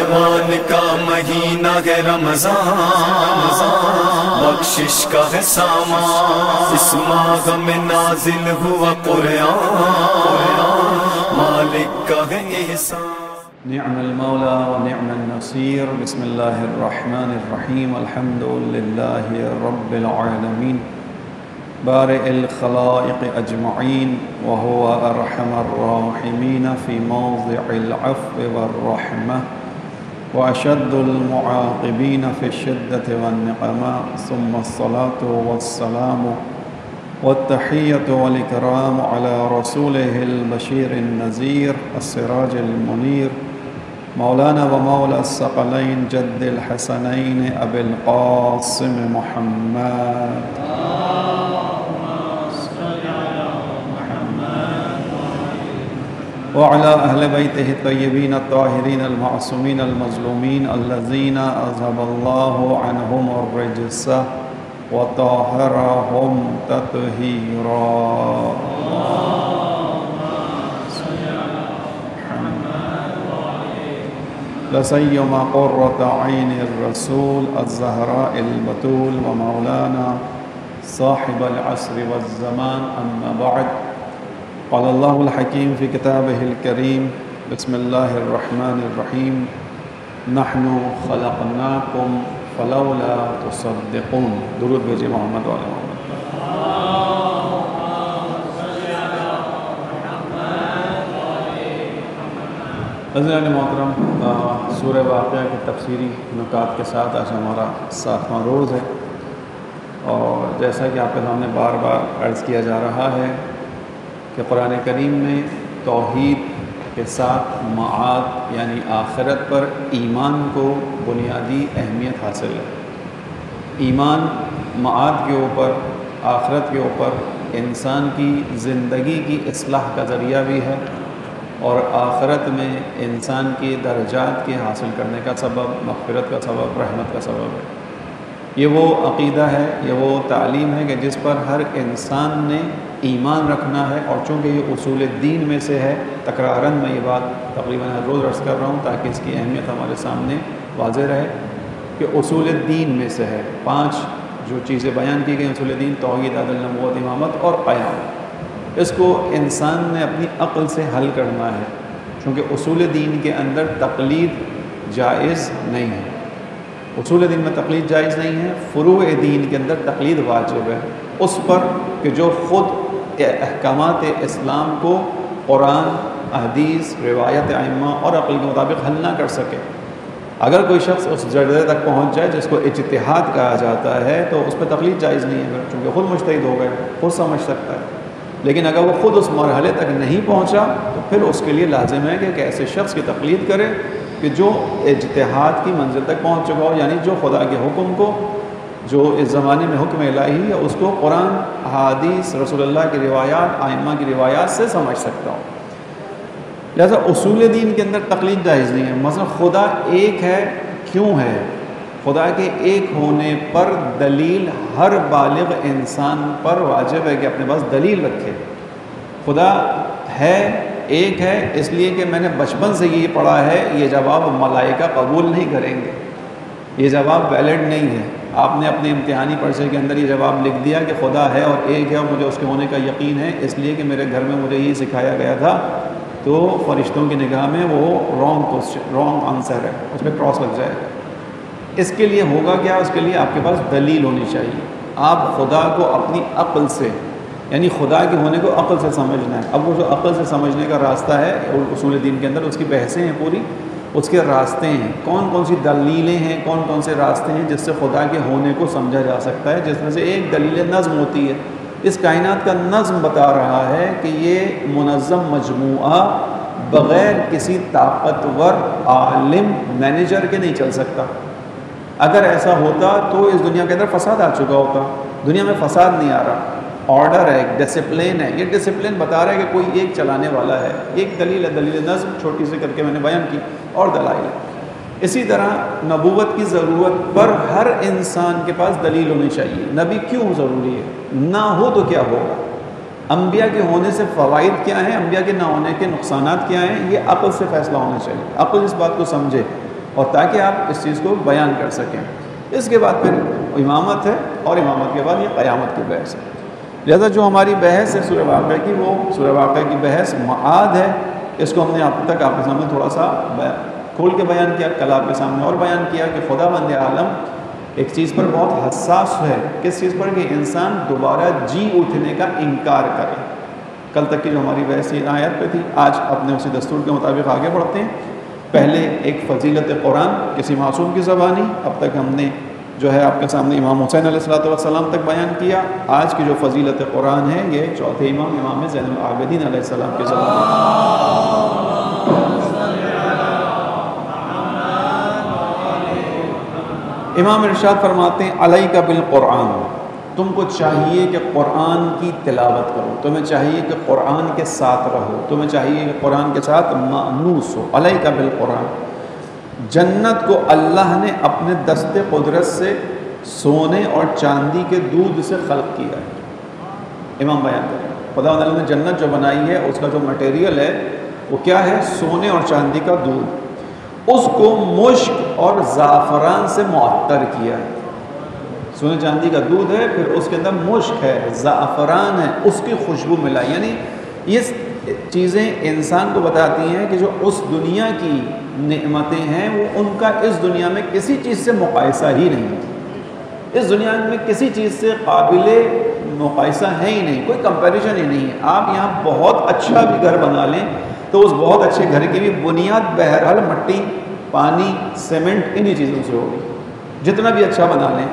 رمضان کا مہینہ ہے رمضان، بخشش کا ہے سامان، اس ماہ میں نازل ہوا قرآن، مالک کا ہے احسان۔ نعم المولى ونعم النصير۔ بسم الله الرحمن الرحيم۔ الحمد لله رب العالمين بارئ الخلائق أجمعين، وهو أرحم الراحمين في موضع العفو والرحمة، وأشد المعاقبين في الشدة والنقماء، ثم الصلاة والسلام والتحية والإكرام على رسوله البشير النذير السراج المنير، مولانا ومولى الثقلين جد الحسنين أبي القاسم محمد وعلى أهل بيته الطيبين الطاهرين المعصومين المظلومين الذين أذهب الله عنهم الرجس وطهرهم تطهيرا۔ لسيما قرة عين الرسول الزهراء البتول ومولانا صاحب العصر والزمان، أما بعد، قال الله الحكيم في كتابه الكريم، بسم الله الرحمن الرحيم، نحن خلقناكم فلولا تصدقون۔ درود بھیجئے محمد و آل محمد۔ حضرات محترم، سورہ واقعہ کی تفسیری نکات کے ساتھ آج ہمارا 7واں روز ہے، اور جیسا کہ آپ کے سامنے بار بار عرض کیا جا رہا ہے کہ قرآن کریم میں توحید کے ساتھ معاد یعنی آخرت پر ایمان کو بنیادی اہمیت حاصل ہے۔ ایمان معاد کے اوپر، آخرت کے اوپر انسان کی زندگی کی اصلاح کا ذریعہ بھی ہے، اور آخرت میں انسان کے درجات کے حاصل کرنے کا سبب، مغفرت کا سبب، رحمت کا سبب ہے۔ یہ وہ عقیدہ ہے، یہ وہ تعلیم ہے کہ جس پر ہر انسان نے ایمان رکھنا ہے، اور چونکہ یہ اصول دین میں سے ہے، تکراراً میں یہ بات تقریباً ہر روز عرض کر رہا ہوں تاکہ اس کی اہمیت ہمارے سامنے واضح رہے کہ اصول دین میں سے ہے۔ 5 جو چیزیں بیان کی گئی اصول دین، توحید، عدل، نبوت، امامت اور قیامت، اس کو انسان نے اپنی عقل سے حل کرنا ہے، چونکہ اصول دین کے اندر تقلید جائز نہیں ہے۔ اصول دین میں تقلید جائز نہیں ہے، فروع دین کے اندر تقلید واجب ہے اس پر کہ جو خود احکامات اسلام کو قرآن، حدیث، روایت ائمہ اور عقل کے مطابق حل نہ کر سکے۔ اگر کوئی شخص اس درجے تک پہنچ جائے جس کو اجتہاد کہا جاتا ہے تو اس پہ تقلید جائز نہیں ہے، چونکہ خود مجتہد ہو گئے، خود سمجھ سکتا ہے۔ لیکن اگر وہ خود اس مرحلے تک نہیں پہنچا تو پھر اس کے لیے لازم ہے کہ ایسے شخص کی تقلید کرے کہ جو اجتہاد کی منزل تک پہنچ چکا ہو، یعنی جو خدا کے حکم کو، جو اس زمانے میں حکم الہی ہے، اس کو قرآن، حدیث، رسول اللہ کی روایات، ائمہ کی روایات سے سمجھ سکتا ہو۔ لہذا اصول دین کے اندر تقلید جائز نہیں ہے۔ مثلا خدا ایک ہے، کیوں ہے؟ خدا کے ایک ہونے پر دلیل ہر بالغ انسان پر واجب ہے کہ اپنے پاس دلیل رکھے۔ خدا ہے، ایک ہے، اس لیے کہ میں نے بچپن سے یہ پڑھا ہے، یہ جواب ملائکہ قبول نہیں کریں گے، یہ جواب ویلڈ نہیں ہے۔ آپ نے اپنے امتحانی پرچے کے اندر یہ جواب لکھ دیا کہ خدا ہے اور ایک ہے اور مجھے اس کے ہونے کا یقین ہے، اس لیے کہ میرے گھر میں مجھے یہ سکھایا گیا تھا، تو فرشتوں کی نگاہ میں وہ رانگ آنسر ہے، اس پہ کراس لگ جائے گا۔ اس کے لیے ہوگا کیا؟ اس کے لیے آپ کے پاس دلیل ہونی چاہیے۔ آپ خدا کو اپنی عقل سے، یعنی خدا کے ہونے کو عقل سے سمجھنا ہے۔ اب وہ جو عقل سے سمجھنے کا راستہ ہے اصول دین کے اندر، اس کی بحثیں ہیں پوری، اس کے راستے ہیں، کون کون سی دلیلیں ہیں، کون کون سے راستے ہیں جس سے خدا کے ہونے کو سمجھا جا سکتا ہے، جس میں سے ایک دلیل نظم ہوتی ہے۔ اس کائنات کا نظم بتا رہا ہے کہ یہ منظم مجموعہ بغیر کسی طاقتور عالم مینیجر کے نہیں چل سکتا۔ اگر ایسا ہوتا تو اس دنیا کے اندر فساد آ چکا ہوتا۔ دنیا میں فساد نہیں آ رہا، آرڈر ہے، ایک ڈسپلن ہے۔ یہ ڈسپلن بتا رہا ہے کہ کوئی ایک چلانے والا ہے۔ ایک دلیل ہے، دلیل نظم، چھوٹی سی کر کے میں نے بیان کی، اور دلائل ہے۔ اسی طرح نبوت کی ضرورت پر ہر انسان کے پاس دلیل ہونی چاہیے۔ نبی کیوں ضروری ہے؟ نہ ہو تو کیا ہوگا؟ انبیاء کے ہونے سے فوائد کیا ہیں، انبیاء کے نہ ہونے کے نقصانات کیا ہیں، یہ عقل سے فیصلہ ہونا چاہیے۔ عقل اس بات کو سمجھے اور تاکہ آپ اس چیز کو بیان کر سکیں۔ اس کے بعد پھر امامت ہے، اور امامت کے بعد یہ قیامت کی بحث ہے۔ لہذا جو ہماری بحث ہے سورہ واقعہ کی، وہ سورہ واقعہ کی بحث معاد ہے۔ اس کو ہم نے اب تک آپ کے سامنے تھوڑا سا کھول کے بیان کیا، کل آپ کے سامنے اور بیان کیا کہ خداوند عالم ایک چیز پر بہت حساس ہے۔ کس چیز پر؟ کہ انسان دوبارہ جی اٹھنے کا انکار کرے۔ کل تک کی جو ہماری بحث یہ آیت پہ تھی، آج اپنے اسی دستور کے مطابق آگے بڑھتے ہیں۔ پہلے ایک فضیلت قرآن کسی معصوم کی زبانی، اب تک ہم نے جو ہے آپ کے سامنے امام حسین علیہ السلام تک بیان کیا۔ آج کی جو فضیلت قرآن ہے یہ چوتھے امام امام زین العابدین علیہ السلام کی زبانی۔ امام ارشاد فرماتے ہیں علیک بالقرآن، تم کو چاہیے کہ قرآن کی تلاوت کرو، تمہیں چاہیے کہ قرآن کے ساتھ رہو، تمہیں چاہیے کہ قرآن کے ساتھ مانوس ہو۔ علیک بالقرآن، جنت کو اللہ نے اپنے دست قدرت سے سونے اور چاندی کے دودھ سے خلق کیا ہے۔ امام بیان کریں خدا تعالیٰ نے جنت جو بنائی ہے اس کا جو مٹیریل ہے وہ کیا ہے؟ سونے اور چاندی کا دودھ۔ اس کو مشک اور زعفران سے معطر کیا ہے۔ سونے چاندی کا دودھ ہے، پھر اس کے اندر مشک ہے، زعفران ہے، اس کی خوشبو ملائی۔ یعنی یہ چیزیں انسان کو بتاتی ہیں کہ جو اس دنیا کی نعمتیں ہیں وہ ان کا اس دنیا میں کسی چیز سے مقایسہ ہی نہیں، اس دنیا میں کسی چیز سے قابل مقایسہ ہے ہی نہیں، کوئی کمپیریزن ہی نہیں ہے۔ آپ یہاں بہت اچھا بھی گھر بنا لیں تو اس بہت اچھے گھر کی بھی بنیاد بہرحال مٹی، پانی، سیمنٹ انہی چیزوں سے ہوگی۔ جتنا بھی اچھا بنا لیں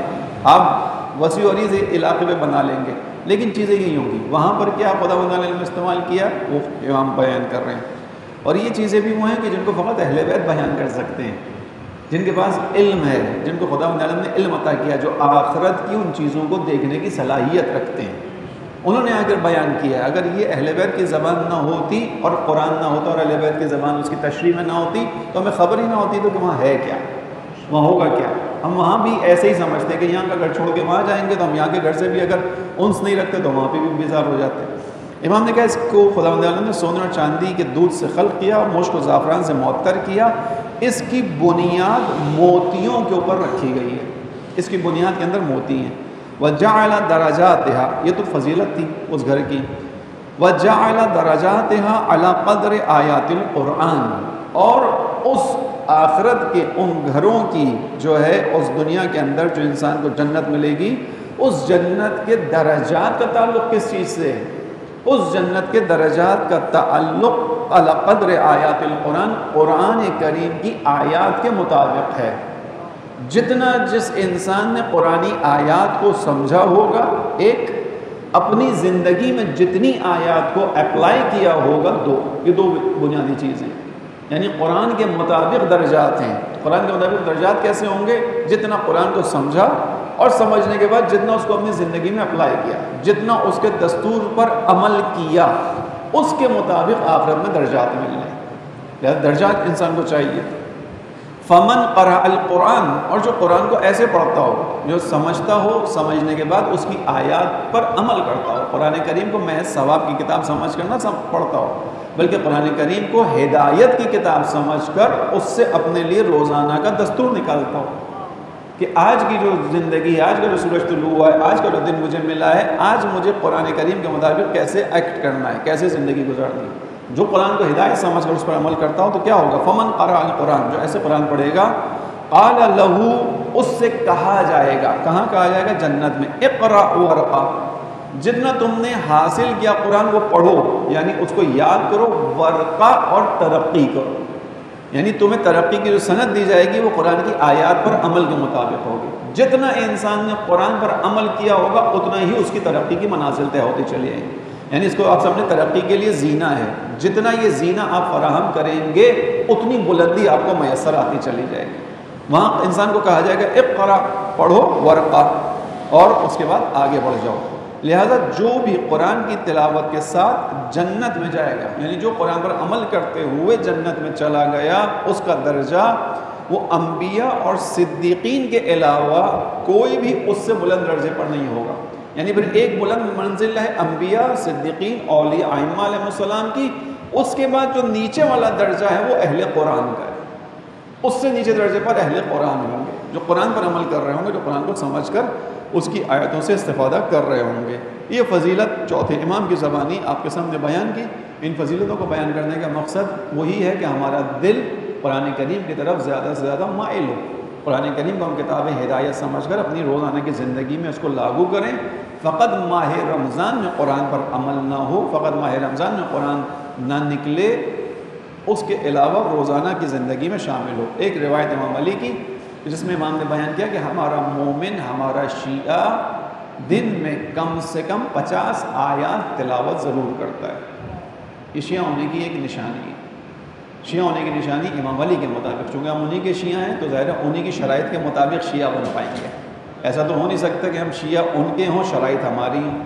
آپ وسیع و عریض علاقے میں بنا لیں گے، لیکن چیزیں یہی ہوں گی۔ وہاں پر کیا خدا نے استعمال کیا وہ امام بیان کر رہے ہیں۔ اور یہ چیزیں بھی وہ ہیں کہ جن کو فقط اہل بیت بیان کر سکتے ہیں، جن کے پاس علم ہے، جن کو خدا نے علم عطا کیا، جو آخرت کی ان چیزوں کو دیکھنے کی صلاحیت رکھتے ہیں، انہوں نے آ کر بیان کیا۔ اگر یہ اہل بیت کی زبان نہ ہوتی اور قرآن نہ ہوتا اور اہل بیت کی زبان اس کی تشریح میں نہ ہوتی تو ہمیں خبر ہی نہ ہوتی تو کہ وہاں ہے کیا، وہاں ہوگا کیا۔ ہم وہاں بھی ایسے ہی سمجھتے ہیں کہ یہاں کا گھر چھوڑ کے وہاں جائیں گے تو ہم یہاں کے گھر سے بھی اگر انس نہیں رکھتے تو وہاں پہ بھی بیزار ہو جاتے ہیں۔ امام نے کہا اس کو خداوند عالم نے سونے اور چاندی کے دودھ سے خلق کیا اور مشک و زعفران سے معطر کیا۔ اس کی بنیاد موتیوں کے اوپر رکھی گئی ہے، اس کی بنیاد کے اندر موتی ہیں۔ وَجَعَلَ دَرَجَاتِهَا، یہ تو فضیلت تھی اس گھر کی۔ وَجَعَلَ دَرَجَاتِهَا عَلَى قَدْرِ آیَاتِ الْقُرْآنِ، اور اس آخرت کے ان گھروں کی جو ہے اس دنیا کے اندر جو انسان کو جنت ملے گی، اس جنت کے درجات کا تعلق کس چیز سے ہے؟ اس جنت کے درجات کا تعلق علی قدر آیات القرآن، قرآن کریم کی آیات کے مطابق ہے۔ جتنا جس انسان نے قرآنی آیات کو سمجھا ہوگا، ایک اپنی زندگی میں جتنی آیات کو اپلائی کیا ہوگا، یہ دو بنیادی چیزیں، یعنی قرآن کے مطابق درجات ہیں۔ قرآن کے مطابق درجات کیسے ہوں گے؟ جتنا قرآن کو سمجھا اور سمجھنے کے بعد جتنا اس کو اپنی زندگی میں اپلائی کیا، جتنا اس کے دستور پر عمل کیا، اس کے مطابق آخرت میں درجات ملنے۔ لہذا درجات انسان کو چاہیے۔ فمن قرأ القرآن، اور جو قرآن کو ایسے پڑھتا ہو، جو سمجھتا ہو، سمجھنے کے بعد اس کی آیات پر عمل کرتا ہو، قرآن کریم کو محض ثواب کی کتاب سمجھ کر نہ پڑھتا ہو، بلکہ قرآن کریم کو ہدایت کی کتاب سمجھ کر اس سے اپنے لیے روزانہ کا دستور نکالتا ہو کہ آج کی جو زندگی ہے، آج کا جو سورج طلوع ہوا ہے، آج کا جو دن مجھے ملا ہے، آج مجھے قرآن کریم کے مطابق کیسے ایکٹ کرنا ہے، کیسے زندگی گزارنی ہے۔ جو قرآن کو ہدایت سمجھ کر اس پر عمل کرتا ہو تو کیا ہوگا؟ فمن قرأ القرآن، جو ایسے قرآن پڑھے گا، قال لہو، اس سے کہا جائے گا، کہاں کہا جائے گا؟ جنت میں، اقرأ ورقا، جتنا تم نے حاصل کیا قرآن وہ پڑھو، یعنی اس کو یاد کرو، ورقا اور ترقی کرو، یعنی تمہیں ترقی کی جو سند دی جائے گی وہ قرآن کی آیات پر عمل کے مطابق ہوگی۔ جتنا انسان نے قرآن پر عمل کیا ہوگا اتنا ہی اس کی ترقی کی منازل طے ہوتی چلی جائیں گی۔ یعنی اس کو آپ سمجھیں ترقی کے لیے زینہ ہے، جتنا یہ زینہ آپ فراہم کریں گے اتنی بلندی آپ کو میسر آتی چلی جائے گی۔ وہاں انسان کو کہا جائے گا اقرا، پڑھو، ورقا، اور اس کے بعد آگے بڑھ جاؤ۔ لہذا جو بھی قرآن کی تلاوت کے ساتھ جنت میں جائے گا، یعنی جو قرآن پر عمل کرتے ہوئے جنت میں چلا گیا، اس کا درجہ وہ انبیاء اور صدیقین کے علاوہ کوئی بھی اس سے بلند درجے پر نہیں ہوگا۔ یعنی پھر ایک بلند منزل ہے انبیاء، صدیقین، اولیاء، ائمہ علیہ السلام کی، اس کے بعد جو نیچے والا درجہ ہے وہ اہل قرآن کا ہے۔ اس سے نیچے درجے پر اہل قرآن ہوں گے، جو قرآن پر عمل کر رہے ہوں گے، جو قرآن کو سمجھ کر اس کی آیتوں سے استفادہ کر رہے ہوں گے۔ یہ فضیلت چوتھے امام کی زبانی آپ کے سامنے بیان کی۔ ان فضیلتوں کو بیان کرنے کا مقصد وہی ہے کہ ہمارا دل قرآن کریم کی طرف زیادہ سے زیادہ مائل ہو، قرآن کریم کو ہم کتاب ہدایت سمجھ کر اپنی روزانہ کی زندگی میں اس کو لاگو کریں۔ فقط ماہ رمضان میں قرآن پر عمل نہ ہو، فقط ماہ رمضان میں قرآن نہ نکلے، اس کے علاوہ روزانہ کی زندگی میں شامل ہو۔ ایک روایت امام علی کی جس میں امام نے بیان کیا کہ ہمارا مومن، ہمارا شیعہ دن میں کم سے کم 50 آیات تلاوت ضرور کرتا ہے۔ یہ شیعہ ہونے کی ایک نشانی ہے۔ شیعہ ہونے کی نشانی امام علی کے مطابق، چونکہ ہم انہی کے شیعہ ہیں تو ظاہر ہے انہی کی شرائط کے مطابق شیعہ بن پائیں گے۔ ایسا تو ہو نہیں سکتا کہ ہم شیعہ ان کے ہوں، شرائط ہماری ہوں۔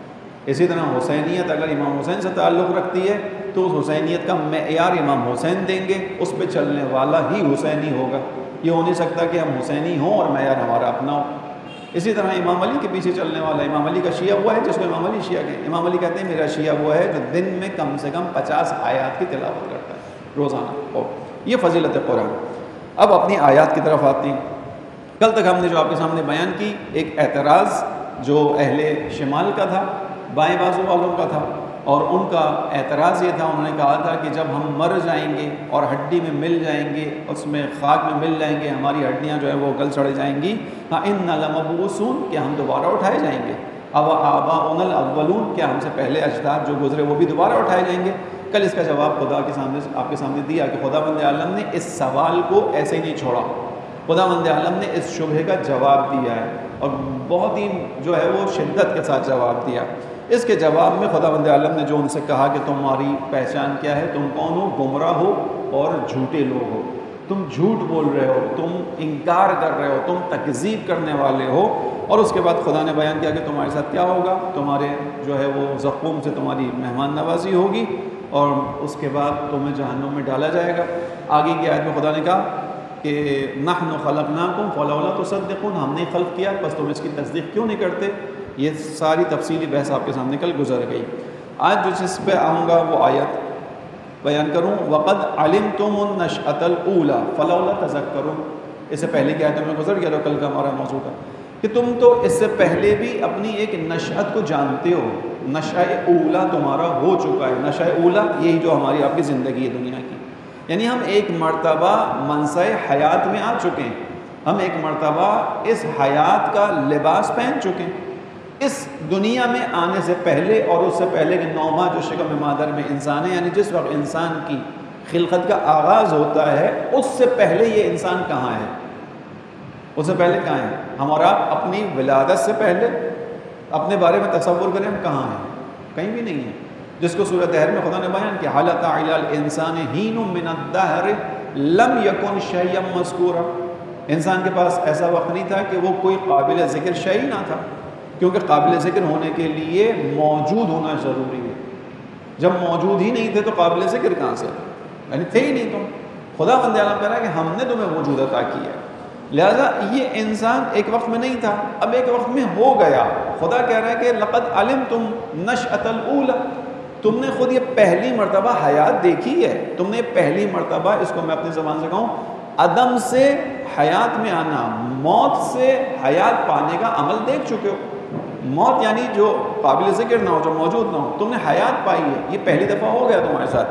اسی طرح حسینیت اگر امام حسین سے تعلق رکھتی ہے تو اس حسینیت کا معیار امام حسین دیں گے، اس پہ چلنے والا ہی حسینی ہوگا۔ یہ ہو نہیں سکتا کہ ہم حسینی ہوں اور معیار ہمارا اپنا ہو۔ اسی طرح امام علی کے پیچھے چلنے والا، امام علی کا شیعہ وہ ہے جس کو امام علی شیعہ کہیں۔ امام علی کہتے ہیں میرا شیعہ وہ ہے جو دن میں کم سے کم 50 آیات کی تلاوت کرتا ہے روزانہ۔ اور یہ فضیلت قرآن۔ اب اپنی آیات کی طرف آتی ہیں۔ کل تک ہم نے جو آپ کے سامنے بیان کی، ایک اعتراض جو اہل شمال کا تھا، بائیں بازو والوں کا تھا، اور ان کا اعتراض یہ تھا، انہوں نے کہا تھا کہ جب ہم مر جائیں گے اور ہڈی میں مل جائیں گے، اس میں خاک میں مل جائیں گے، ہماری ہڈیاں جو ہیں وہ گل سڑ جائیں گی، اِنَّا لَمَبْعُوثُونَ، کہ ہم دوبارہ اٹھائے جائیں گے، اَوْ آبَاؤُنَا الْأَوَّلُونَ، کیا ہم سے پہلے اجداد جو گزرے وہ بھی دوبارہ اٹھائے جائیں گے۔ کل اس کا جواب خدا کے سامنے آپ کے سامنے دیا کہ خداوند عالم نے اس سوال کو ایسے ہی نہیں چھوڑا، خداوند عالم نے اس شبہے کا جواب دیا ہے، اور بہت ہی جو ہے وہ شدت کے ساتھ جواب دیا۔ اس کے جواب میں خداوند عالم نے جو ان سے کہا کہ تمہاری پہچان کیا ہے، تم کون ہو، گمراہ ہو اور جھوٹے لوگ ہو، تم جھوٹ بول رہے ہو، تم انکار کر رہے ہو، تم تکذیب کرنے والے ہو۔ اور اس کے بعد خدا نے بیان کیا کہ تمہارے ساتھ کیا ہوگا، تمہارے جو ہے وہ زقوم سے تمہاری مہمان نوازی ہوگی، اور اس کے بعد تمہیں جہنم میں ڈالا جائے گا۔ آگے کی آیت میں خدا نے کہا کہ نحن خلقناکم فلولا تصدقون، ہم نے خلق کیا بس تم اس کی تصدیق کیوں نہیں کرتے۔ یہ ساری تفصیلی بحث آپ کے سامنے کل گزر گئی۔ آج جو جس پہ آؤں گا وہ آیت بیان کروں، وَقَدْ عَلِمْتُمُ النَّشْأَةَ الْأُولَى فَلَوْلَا تَذَكَّرُونَ۔ اس سے پہلے کی آیتوں میں گزر گیا تو کل کا ہمارا موضوع تھا کہ تم تو اس سے پہلے بھی اپنی ایک نشأت کو جانتے ہو، نشأہ اولا تمہارا ہو چکا ہے۔ نشأہ اولا یہی جو ہماری آپ کی زندگی ہے دنیا کی، یعنی ہم ایک مرتبہ منصہ حیات میں آ چکے ہیں، ہم ایک مرتبہ اس حیات کا لباس پہن چکے ہیں۔ اس دنیا میں آنے سے پہلے اور اس سے پہلے کہ 9 ماہ جو شکم مادر میں انسان ہے، یعنی جس وقت انسان کی خلقت کا آغاز ہوتا ہے، اس سے پہلے یہ انسان کہاں ہے، اس سے پہلے کہاں ہے؟ ہمارا اپنی ولادت سے پہلے اپنے بارے میں تصور کریں ہم کہاں ہیں، کہیں بھی نہیں ہے۔ جس کو سورۃ طہر میں خدا نے بیان کیا، حَلَ عَلَى الْإِنسَانِ حِینٌ مِّنَ الدَّهْرِ لَمْ يَكُنْ شَيْئًا مَّذْکُورًا، انسان کے پاس ایسا وقت نہیں تھا کہ وہ کوئی قابل ذکر شے ہی نہ تھا، کیونکہ قابل ذکر ہونے کے لیے موجود ہونا ضروری ہے۔ جب موجود ہی نہیں تھے تو قابل ذکر کہاں سے، یعنی تھے ہی نہیں تم۔ خدا بندے عالم کہہ رہا ہے کہ ہم نے تمہیں وجود عطا کیا ہے، لہذا یہ انسان ایک وقت میں نہیں تھا، اب ایک وقت میں ہو گیا۔ خدا کہہ رہا ہے کہ لقد علمتم نشأۃ الاولی، تم نے خود یہ پہلی مرتبہ حیات دیکھی ہے، تم نے پہلی مرتبہ، اس کو میں اپنی زبان سے کہوں، عدم سے حیات میں آنا، موت سے حیات پانے کا عمل دیکھ چکے ہو۔ موت یعنی جو قابل ذکر نہ ہو، جو موجود نہ ہو، تم نے حیات پائی ہے، یہ پہلی دفعہ ہو گیا تمہارے ساتھ۔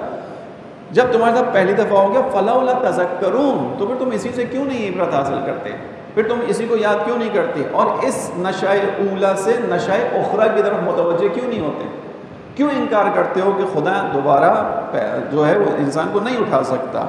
جب تمہارے ساتھ پہلی دفعہ ہو گیا فَلَوْلَا تَذَكَّرُونَ، تو پھر تم اسی سے کیوں نہیں عبرت حاصل کرتے، پھر تم اسی کو یاد کیوں نہیں کرتے، اور اس نشأہ اولا سے نشأہ اخری کی طرف متوجہ کیوں نہیں ہوتے، کیوں انکار کرتے ہو کہ خدا دوبارہ جو ہے وہ انسان کو نہیں اٹھا سکتا۔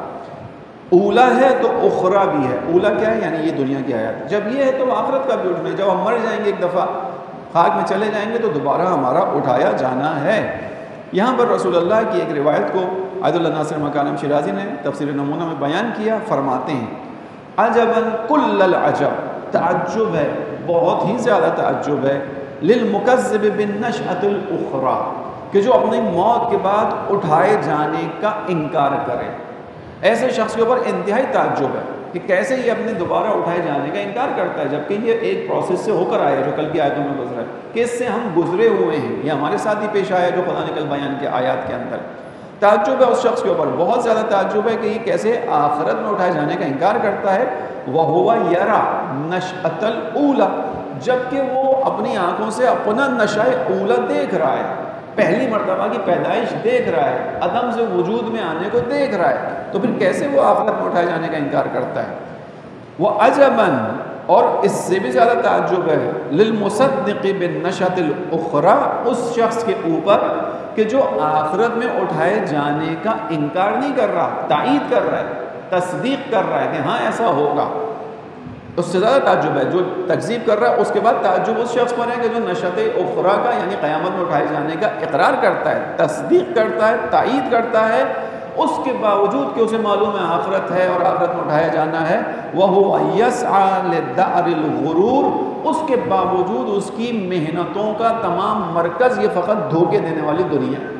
اولا ہے تو اخری بھی ہے، اولا کیا ہے، یعنی یہ دنیا کی حیات، جب یہ ہے تو آخرت کا بھی اٹھنا ہے، جب ہم مر جائیں گے ایک دفعہ خاک میں چلے جائیں گے تو دوبارہ ہمارا اٹھایا جانا ہے۔ یہاں پر رسول اللہ کی ایک روایت کو عید اللہ ناصر مکارم شیرازی نے تفسیر نمونہ میں بیان کیا، فرماتے ہیں عجباً کل العجب، تعجب ہے، بہت ہی زیادہ تعجب ہے، للمکذب بالنشأۃ الاخری، کہ جو اپنی موت کے بعد اٹھائے جانے کا انکار کرے۔ ایسے شخص کے اوپر انتہائی تعجب ہے کہ کیسے یہ اپنے دوبارہ اٹھائے جانے کا انکار کرتا ہے، جبکہ یہ ایک پروسیس سے ہو کر آیا جو کل کی آیتوں میں گزرا ہے، کہ اس سے ہم گزرے ہوئے ہیں، یہ ہمارے ساتھ ہی پیش آیا جو خدا نے کل بیان کیا آیات کے اندر۔ تعجب ہے اس شخص کے اوپر، بہت زیادہ تعجب ہے کہ یہ کیسے آخرت میں اٹھائے جانے کا انکار کرتا ہے۔ وَهُوَ يَرَى نَشْأَةَ الْأُولَى، جبکہ وہ اپنی آنکھوں سے اپنا نشأ اولا دیکھ رہا ہے، پہلی مرتبہ کی پیدائش دیکھ رہا ہے، عدم سے وجود میں آنے کو دیکھ رہا ہے، تو پھر کیسے وہ آخرت میں اٹھائے جانے کا انکار کرتا ہے؟ وَعَجَبًا، اور اس سے بھی زیادہ تعجب ہے، لِلْمُصَدِّقِ بِالنَّشَةِ الْأُخْرَى، اس شخص کے اوپر کہ جو آخرت میں اٹھائے جانے کا انکار نہیں کر رہا، تائید کر رہا ہے، تصدیق کر رہا ہے کہ ہاں ایسا ہوگا۔ اس سے زیادہ تعجب ہے جو تکذیب کر رہا ہے، اس کے بعد تعجب اس شخص پر ہے کہ جو نشأۃ اخری کا یعنی قیامت میں اٹھائے جانے کا اقرار کرتا ہے، تصدیق کرتا ہے، تائید کرتا ہے، اس کے باوجود کہ اسے معلوم ہے آخرت ہے اور آخرت میں اٹھایا جانا ہے۔ وَهُوَ يَسْعَى لِدَّارِ الْغُرُورِ، اس کے باوجود اس کی محنتوں کا تمام مرکز یہ فقط دھوکے دینے والی دنیا ہے۔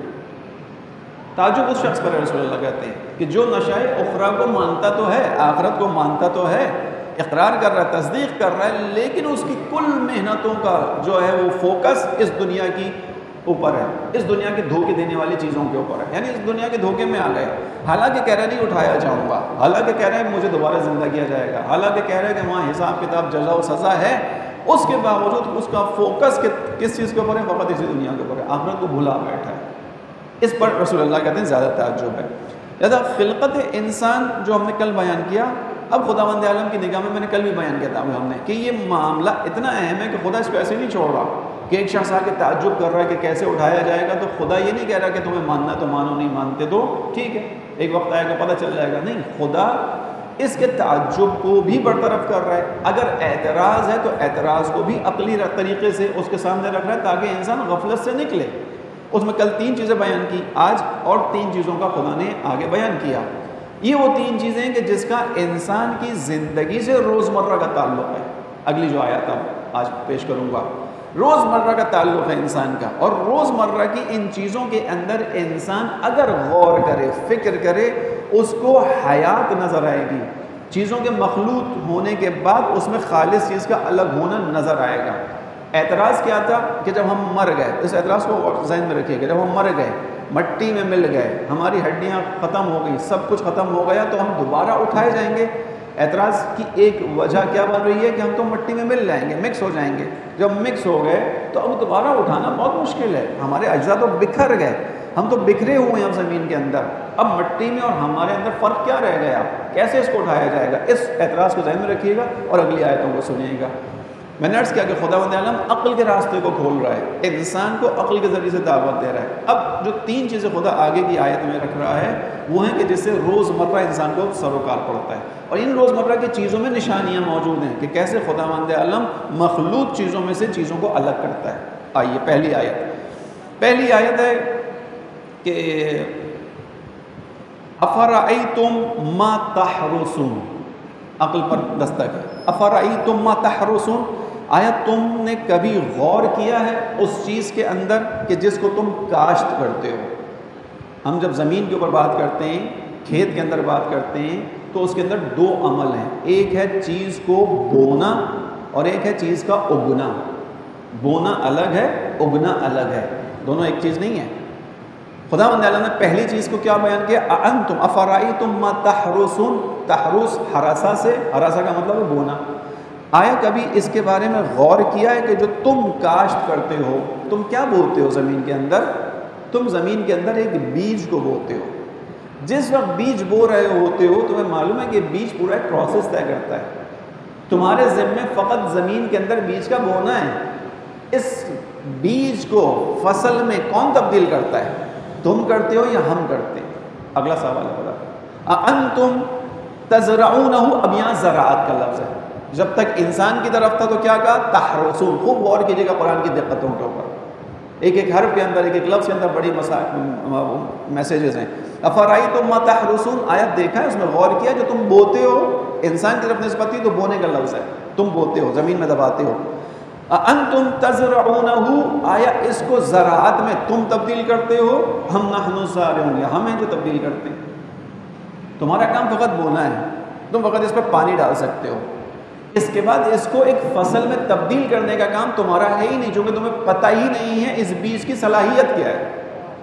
تعجب اس شخص پر رسول اللہ کہتے ہیں کہ جو نشأ اخری کو مانتا تو ہے، آخرت کو مانتا تو ہے، اقرار کر رہا ہے، تصدیق کر رہا ہے، لیکن اس کی کل محنتوں کا جو ہے وہ فوکس اس دنیا کی اوپر ہے، اس دنیا کے دھوکے دینے والی چیزوں کے اوپر ہے، یعنی اس دنیا کے دھوکے میں آ گئے۔ حالانکہ کہہ رہا ہے نہیں اٹھایا جاؤں گا، حالانکہ کہہ رہا ہے مجھے دوبارہ زندہ کیا جائے گا، حالانکہ کہہ رہا ہے کہ وہاں حساب کتاب جزا و سزا ہے، اس کے باوجود اس کا فوکس کس چیز کے اوپر ہے؟ فقط اسی دنیا کے اوپر ہے، آخرت کو بھلا بیٹھا ہے۔ اس پر رسول اللہ کہتے ہیں زیادہ تعجب ہے۔ لہذا خلقت انسان جو ہم نے کل بیان کیا، اب خداوند عالم کی نگاہ میں نے کل بھی بیان کیا تھا ہم نے کہ یہ معاملہ اتنا اہم ہے کہ خدا اس کو ایسے نہیں چھوڑ رہا کہ ایک شخص آ کے تعجب کر رہا ہے کہ کیسے اٹھایا جائے گا، تو خدا یہ نہیں کہہ رہا کہ تمہیں ماننا ہے تو مانو، نہیں مانتے تو ٹھیک ہے ایک وقت آئے گا پتہ چل جائے گا، نہیں، خدا اس کے تعجب کو بھی برطرف کر رہا ہے۔ اگر اعتراض ہے تو اعتراض کو بھی عقلی طریقے سے اس کے سامنے رکھ رہا ہے تاکہ انسان غفلت سے نکلے۔ اس میں کل 3 چیزیں بیان کی، آج اور 3 چیزوں کا خدا نے آگے بیان کیا۔ یہ وہ 3 چیزیں ہیں کہ جس کا انسان کی زندگی سے روزمرہ کا تعلق ہے۔ اگلی جو آیات آج پیش کروں گا، روزمرہ کا تعلق ہے انسان کا، اور روزمرہ کی ان چیزوں کے اندر انسان اگر غور کرے، فکر کرے، اس کو حیات نظر آئے گی، چیزوں کے مخلوط ہونے کے بعد اس میں خالص چیز کا الگ ہونا نظر آئے گا۔ اعتراض کیا تھا کہ جب ہم مر گئے، اس اعتراض کو ذہن میں رکھیے کہ جب ہم مر گئے، مٹی میں مل گئے، ہماری ہڈیاں ختم ہو گئی، سب کچھ ختم ہو گیا، تو ہم دوبارہ اٹھائے جائیں گے؟ اعتراض کی ایک وجہ کیا بن رہی ہے کہ ہم تو مٹی میں مل جائیں گے، مکس ہو جائیں گے، جب مکس ہو گئے تو اب دوبارہ اٹھانا بہت مشکل ہے، ہمارے اجزاء تو بکھر گئے، ہم تو بکھرے ہوئے ہیں اب زمین کے اندر، اب مٹی میں اور ہمارے اندر فرق کیا رہ گیا، کیسے اس کو اٹھایا جائے گا؟ اس اعتراض کو ذہن میں رکھیے گا اور اگلی آیتوں کو سنیے گا۔ میں نے عرض کیا کہ خداوند عالم عقل کے راستے کو کھول رہا ہے، انسان کو عقل کے ذریعے سے دعوت دے رہا ہے۔ اب جو 3 چیزیں خدا آگے کی آیت میں رکھ رہا ہے وہ ہیں کہ جس سے روزمرہ انسان کو سروکار پڑتا ہے، اور ان روزمرہ کی چیزوں میں نشانیاں موجود ہیں کہ کیسے خداوند عالم مخلوق چیزوں میں سے چیزوں کو الگ کرتا ہے۔ آئیے پہلی آیت ہے کہ افرأیتم ما تحرسون، عقل پر دستک ہے، افرأیتم ما تحرسون، آیا تم نے کبھی غور کیا ہے اس چیز کے اندر کہ جس کو تم کاشت کرتے ہو؟ ہم جب زمین کے اوپر بات کرتے ہیں، کھیت کے اندر بات کرتے ہیں، تو اس کے اندر 2 عمل ہیں، ایک ہے چیز کو بونا اور ایک ہے چیز کا اگنا۔ بونا الگ ہے، اگنا الگ ہے، دونوں ایک چیز نہیں ہے۔ خداوند تعالیٰ نے پہلی چیز کو کیا بیان کیا؟ اَأَنتُمْ افرأیتم ما تحرسون، تحرس حراسہ سے، حراسہ کا مطلب ہے بونا۔ آیا کبھی اس کے بارے میں غور کیا ہے کہ جو تم کاشت کرتے ہو، تم کیا بوتے ہو زمین کے اندر؟ تم زمین کے اندر ایک بیج کو بوتے ہو۔ جس وقت بیج بو رہے ہوتے ہو تمہیں معلوم ہے کہ بیج پورا ایک پروسیس طے کرتا ہے، تمہارے ذمے فقط زمین کے اندر بیج کا بونا ہے۔ اس بیج کو فصل میں کون تبدیل کرتا ہے؟ تم کرتے ہو یا ہم کرتے ہیں؟ اگلا سوال ہے اَأَنتُمْ تَزْرَعُونَهُ، اب یہاں زراعت کا لفظ ہے، جب تک انسان کی طرف تھا تو کیا کہا؟ تحرسون۔ خوب غور کیجیے گا قرآن کی دقتوں کے اوپر، ایک ایک حرف کے اندر، ایک ایک لفظ کے اندر بڑی میسیجز ہیں۔ افرأیتم ما تحرسون، آیت دیکھا ہے، اس میں غور کیا، جو تم بوتے ہو انسان کی طرف نسبت تھی تو بونے کا لفظ ہے، تم بوتے ہو، زمین میں دباتے ہو۔ اَأَنتُمْ تَزْرَعُونَهُ، آیا اس کو زراعت میں تم تبدیل کرتے ہو؟ ہم نحن الزارعون، یا ہم ہیں جو تبدیل کرتے ہیں؟ تمہارا کام فقط بونا ہے، تم فقط اس پر پانی ڈال سکتے ہو، اس کے بعد اس کو ایک فصل میں تبدیل کرنے کا کام تمہارا ہے ہی نہیں، چونکہ تمہیں پتہ ہی نہیں ہے اس بیج کی صلاحیت کیا ہے۔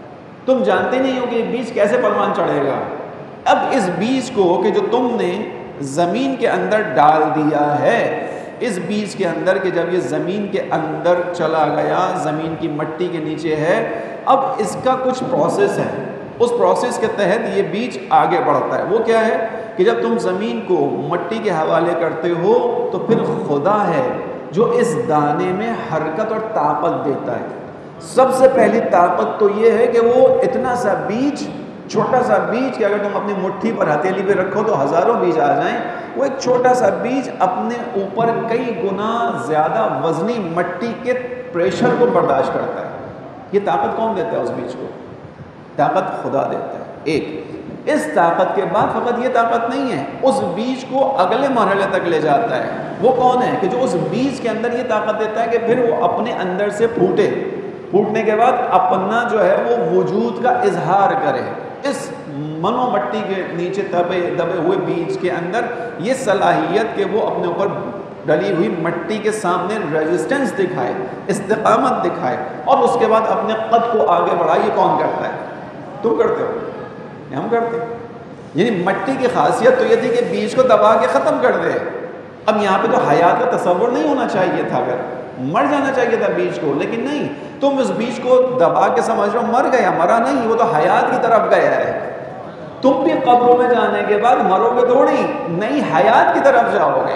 تم جانتے نہیں ہو کہ یہ بیج کیسے پروان چڑھے گا۔ اب اس بیج کو کہ جو تم نے زمین کے اندر ڈال دیا ہے، اس بیج کے اندر کہ جب یہ زمین کے اندر چلا گیا، زمین کی مٹی کے نیچے ہے، اب اس کا کچھ پروسیس ہے، اس پروسیس کے تحت یہ بیج آگے بڑھتا ہے۔ وہ کیا ہے کہ جب تم زمین کو مٹی کے حوالے کرتے ہو تو پھر خدا ہے جو اس دانے میں حرکت اور طاقت دیتا ہے۔ سب سے پہلی طاقت تو یہ ہے کہ وہ اتنا سا بیج، چھوٹا سا بیج کہ اگر تم اپنی مٹھی پر ہتھیلی پہ رکھو تو ہزاروں بیج آ جائیں، وہ ایک چھوٹا سا بیج اپنے اوپر کئی گنا زیادہ وزنی مٹی کے پریشر کو برداشت کرتا ہے۔ یہ طاقت کون دیتا ہے اس بیج کو؟ طاقت خدا دیتا ہے۔ ایک اس طاقت کے بعد فقط یہ طاقت نہیں ہے، اس بیج کو اگلے مرحلے تک لے جاتا ہے۔ وہ کون ہے کہ جو اس بیج کے اندر یہ طاقت دیتا ہے کہ پھر وہ اپنے اندر سے پھوٹے، پھوٹنے کے بعد اپنا جو ہے وہ وجود کا اظہار کرے۔ اس منو مٹی کے نیچے دبے ہوئے بیج کے اندر یہ صلاحیت کہ وہ اپنے اوپر ڈلی ہوئی مٹی کے سامنے ریزسٹنس دکھائے، استقامت دکھائے، اور اس کے بعد اپنے قد کو آگے بڑھائے۔ یہ کون کرتا ہے؟ تم کرتے ہو، ہم کرتے ہیں۔ یعنی مٹی کی خاصیت تو یہ تھی کہ بیج کو دبا کے ختم کر دے۔ اب یہاں پہ تو حیات کا تصور نہیں ہونا چاہیے تھا، اگر مر جانا چاہیے تھا بیج کو، لیکن نہیں، تم اس بیج کو دبا کے سمجھ رہے ہو مر گیا، مرا نہیں، وہ تو حیات کی طرف گیا ہے۔ تم بھی قبروں میں جانے کے بعد مرو گے تھوڑی، نئی حیات کی طرف جاؤ گے،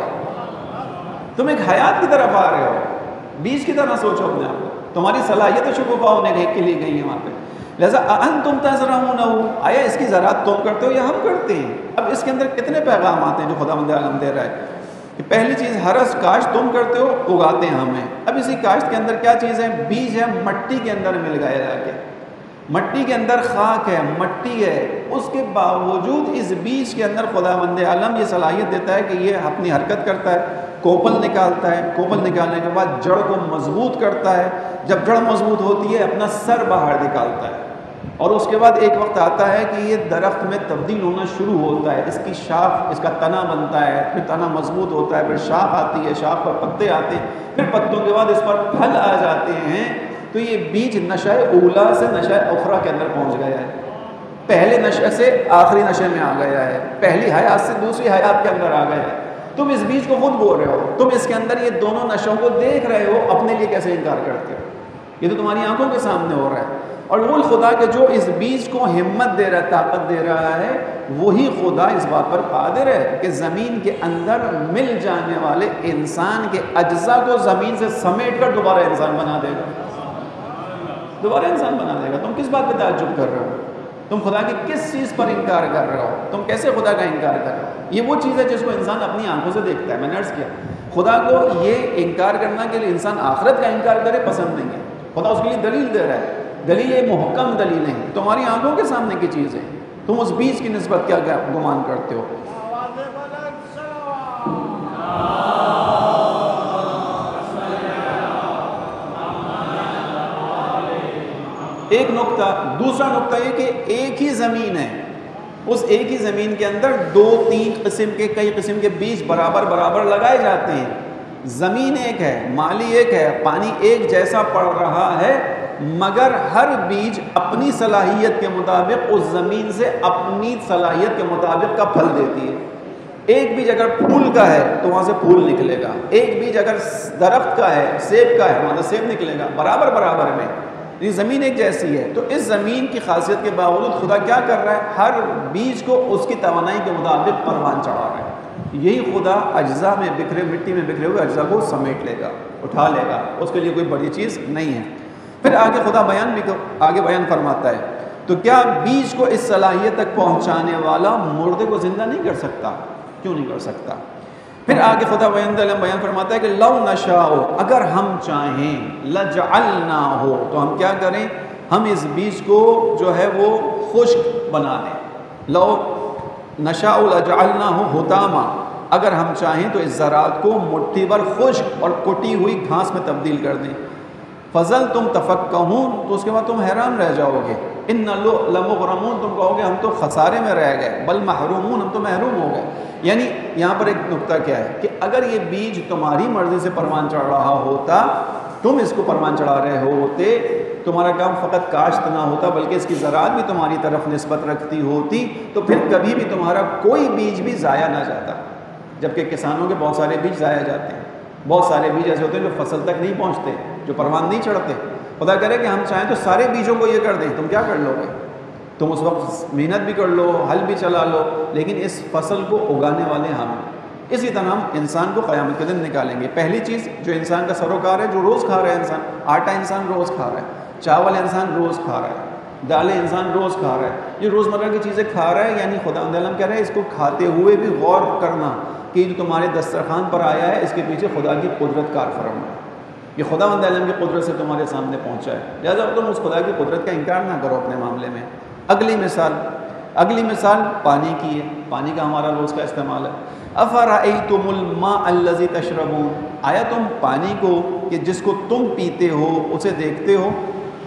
تم ایک حیات کی طرف آ رہے ہو۔ بیج کی طرح سوچو اپنے آپ کو، تمہاری صلاحیت شکوفا ہونے کے لیے گئی ہے وہاں پہ۔ لہٰذا انتم تزرعونہ، آیا اس کی زراعت تم کرتے ہو یا ہم کرتے ہیں؟ اب اس کے اندر کتنے پیغامات ہیں جو خداوند عالم دے رہا ہے کہ پہلی چیز، ہرس کاشت تم کرتے ہو، اگاتے ہیں ہمیں۔ اب اسی کاشت کے اندر کیا چیز ہے؟ بیج ہے، مٹی کے اندر مل گیا جا کے، مٹی کے اندر خاک ہے، مٹی ہے، اس کے باوجود اس بیج کے اندر خداوند عالم یہ صلاحیت دیتا ہے کہ یہ اپنی حرکت کرتا ہے، کوپل نکالتا ہے، کوپل نکالنے کے بعد جڑ کو مضبوط کرتا ہے، جب جڑ مضبوط ہوتی ہے اپنا سر باہر نکالتا ہے، اور اس کے بعد ایک وقت آتا ہے کہ یہ درخت میں تبدیل ہونا شروع ہوتا ہے، اس کی شاخ، اس کا تنا بنتا ہے، پھر تنا مضبوط ہوتا ہے، پھر شاخ آتی ہے، شاخ پر پتے آتے ہیں، پھر پتوں کے بعد اس پر پھل آ جاتے ہیں۔ تو یہ بیج نشأ اولا سے نشأ اخرى کے اندر پہنچ گیا ہے، پہلے نشأ سے آخری نشأ میں آ گیا ہے، پہلی حیات سے دوسری حیات کے اندر آ گیا ہے۔ تم اس بیج کو خود بول رہے ہو، تم اس کے اندر یہ دونوں نشوں کو دیکھ رہے ہو، اپنے لیے کیسے انکار کرتے ہو؟ یہ تو تمہاری آنکھوں کے سامنے ہو رہا ہے۔ اور وہ خدا کہ جو اس بیج کو ہمت دے رہا ہے، طاقت دے رہا ہے، وہی خدا اس بات پر قادر ہے کہ زمین کے اندر مل جانے والے انسان کے اجزاء کو زمین سے سمیٹ کر دوبارہ انسان بنا دے گا، دوبارہ انسان بنا دے گا۔ تم کس بات پہ تعجب کر رہے ہو؟ تم خدا کی کس چیز پر انکار کر رہے ہو؟ تم کیسے خدا کا انکار کر رہے ہو؟ یہ وہ چیز ہے جس کو انسان اپنی آنکھوں سے دیکھتا ہے۔ میں نے عرض کیا خدا کو یہ انکار کرنا کے لیے انسان آخرت کا انکار کرے پسند نہیں ہے، خدا اس کے لیے دلیل دے رہا ہے، دلیل یہ محکم دلیل نہیں، تمہاری آنکھوں کے سامنے کی چیز ہے، تم اس بیج کی نسبت کیا گمان کرتے ہو؟ ایک نقطہ، دوسرا نقطہ یہ کہ ایک ہی زمین ہے، اس ایک ہی زمین کے اندر دو تین قسم کے، کئی قسم کے بیج برابر برابر لگائے جاتے ہیں۔ زمین ایک ہے، مالی ایک ہے، پانی ایک جیسا پڑ رہا ہے، مگر ہر بیج اپنی صلاحیت کے مطابق اس زمین سے اپنی صلاحیت کے مطابق کا پھل دیتی ہے۔ ایک بیج اگر پھول کا ہے تو وہاں سے پھول نکلے گا، ایک بیج اگر درخت کا ہے، سیب کا ہے، وہاں سے سیب نکلے گا، برابر برابر میں۔ یہ زمین ایک جیسی ہے، تو اس زمین کی خاصیت کے باوجود خدا کیا کر رہا ہے؟ ہر بیج کو اس کی توانائی کے مطابق پروان چڑھا رہا ہے۔ یہی خدا اجزاء میں بکھرے، مٹی میں بکھرے ہوئے اجزاء کو سمیٹ لے گا، اٹھا لے گا، اس کے لیے کوئی بڑی چیز نہیں ہے۔ پھر آگے خدا آگے بیان فرماتا ہے، تو کیا بیج کو اس صلاحیت تک پہنچانے والا مردے کو زندہ نہیں کر سکتا؟ کیوں نہیں کر سکتا؟ پھر آگے خدا بیان فرماتا ہے کہ لو نشاء، اگر ہم چاہیں، لجعلناہ، تو ہم کیا کریں؟ ہم اس بیج کو جو ہے وہ خشک بنا دیں۔ لو نشاء لجعلناہ حطاما، اگر ہم چاہیں تو اس زراعت کو مٹھی بھر خشک اور کٹی ہوئی گھاس میں تبدیل کر دیں۔ فضل تم تفکہون، تو اس کے بعد تم حیران رہ جاؤ گے۔ ان لمغرمون، تم کہو گے ہم تو خسارے میں رہ گئے، بل محرومون، ہم تو محروم ہو گئے۔ یعنی یہاں پر ایک نقطہ کیا ہے کہ اگر یہ بیج تمہاری مرضی سے پروان چڑھ رہا ہوتا، تم اس کو پروان چڑھا رہے ہوتے، تمہارا کام فقط کاشت نہ ہوتا بلکہ اس کی زراعت بھی تمہاری طرف نسبت رکھتی ہوتی تو پھر کبھی بھی تمہارا کوئی بیج بھی ضائع نہ جاتا. جبکہ کسانوں کے بہت سارے بیج ضائع جاتے ہیں. بہت سارے بیج ایسے ہوتے ہیں جو فصل تک نہیں پہنچتے, جو پروان نہیں چڑھتے. خدا کرے کہ ہم چاہیں تو سارے بیجوں کو یہ کر دیں, تم کیا کر لو گے؟ تم اس وقت محنت بھی کر لو, ہل بھی چلا لو, لیکن اس فصل کو اگانے والے ہم. اسی طرح ہم انسان کو قیامت کے دن نکالیں گے. پہلی چیز جو انسان کا سروکار ہے, جو روز کھا رہا ہے انسان, آٹا انسان روز کھا رہا ہے, چاول انسان روز کھا رہا ہے, دالیں انسان روز کھا رہا ہے, یہ روزمرہ کی چیزیں کھا رہا ہے. یعنی خدا عالم کہہ رہے ہیں اس کو کھاتے ہوئے بھی غور کرنا کہ جو تمہارے دسترخوان پر آیا ہے اس کے پیچھے خدا کی قدرت کار فرما ہے. یہ خدا عالم کی قدرت سے تمہارے سامنے پہنچا ہے, لہٰذا تم اس خدا کی قدرت کا انکار نہ کرو اپنے معاملے میں. اگلی مثال پانی کی ہے. پانی کا ہمارا روز کا استعمال ہے. افرأیتم الماء الذی تشربون, آیا تم پانی کو کہ جس کو تم پیتے ہو اسے دیکھتے ہو؟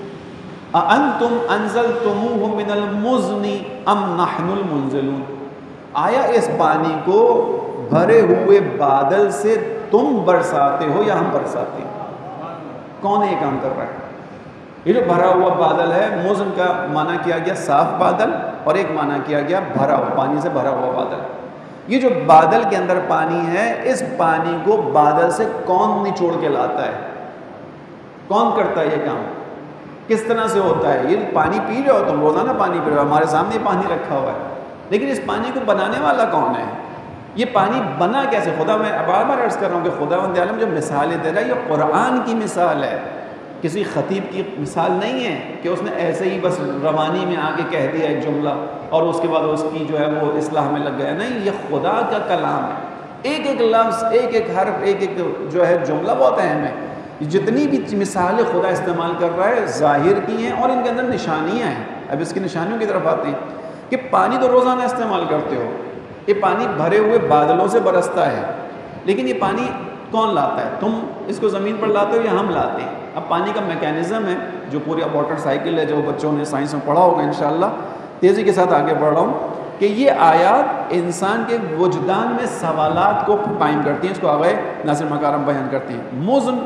اانتم انزلتموہ من المزن ام نحن المنزلون, آیا اس پانی کو بھرے ہوئے بادل سے تم برساتے ہو یا ہم برساتے ہیں؟ کون یہ کام کر رہا ہے؟ یہ جو بھرا ہوا بادل ہے, مزن کا معنی کیا گیا صاف بادل, اور ایک معنی کیا گیا بھرا ہوا, پانی سے بھرا ہوا بادل. یہ جو بادل کے اندر پانی ہے, اس پانی کو بادل سے کون نچوڑ کے لاتا ہے؟ کون کرتا ہے یہ کام؟ کس طرح سے ہوتا ہے؟ یہ پانی پی رہے ہو تم, روزانہ پانی پی رہے ہو, ہمارے سامنے پانی رکھا ہوا ہے, لیکن اس پانی کو بنانے والا کون ہے؟ یہ پانی بنا کیسے؟ خدا, میں بار بار عرض کر رہا ہوں کہ خدا وند عالم جو مثالیں دے رہا ہے یہ قرآن کی مثال ہے, کسی خطیب کی مثال نہیں ہے کہ اس نے ایسے ہی بس روانی میں آ کے کہہ دیا ایک جملہ اور اس کے بعد اس کی جو ہے وہ اصلاح میں لگ گیا. نہیں, یہ خدا کا کلام ہے. ایک ایک لفظ, ایک ایک حرف, ایک ایک جو ہے جملہ بہت اہم ہے. جتنی بھی مثالیں خدا استعمال کر رہا ہے ظاہر کی ہیں اور ان کے اندر نشانیاں ہیں. اب اس کی نشانیوں کی طرف آتے ہیں کہ پانی تو روزانہ استعمال کرتے ہو, یہ پانی بھرے ہوئے بادلوں سے برستا ہے, لیکن یہ پانی کون لاتا ہے؟ تم اس کو زمین پر لاتے ہو یا ہم لاتے ہیں؟ اب پانی کا میکینزم ہے جو پوری واٹر سائیکل ہے, جو بچوں نے سائنس میں پڑھا ہوگا انشاءاللہ. تیزی کے ساتھ آگے بڑھ رہا ہوں کہ یہ آیات انسان کے وجدان میں سوالات کو قائم کرتی ہیں. اس کو آگے ناصر مکارم بیان کرتے ہیں. مزن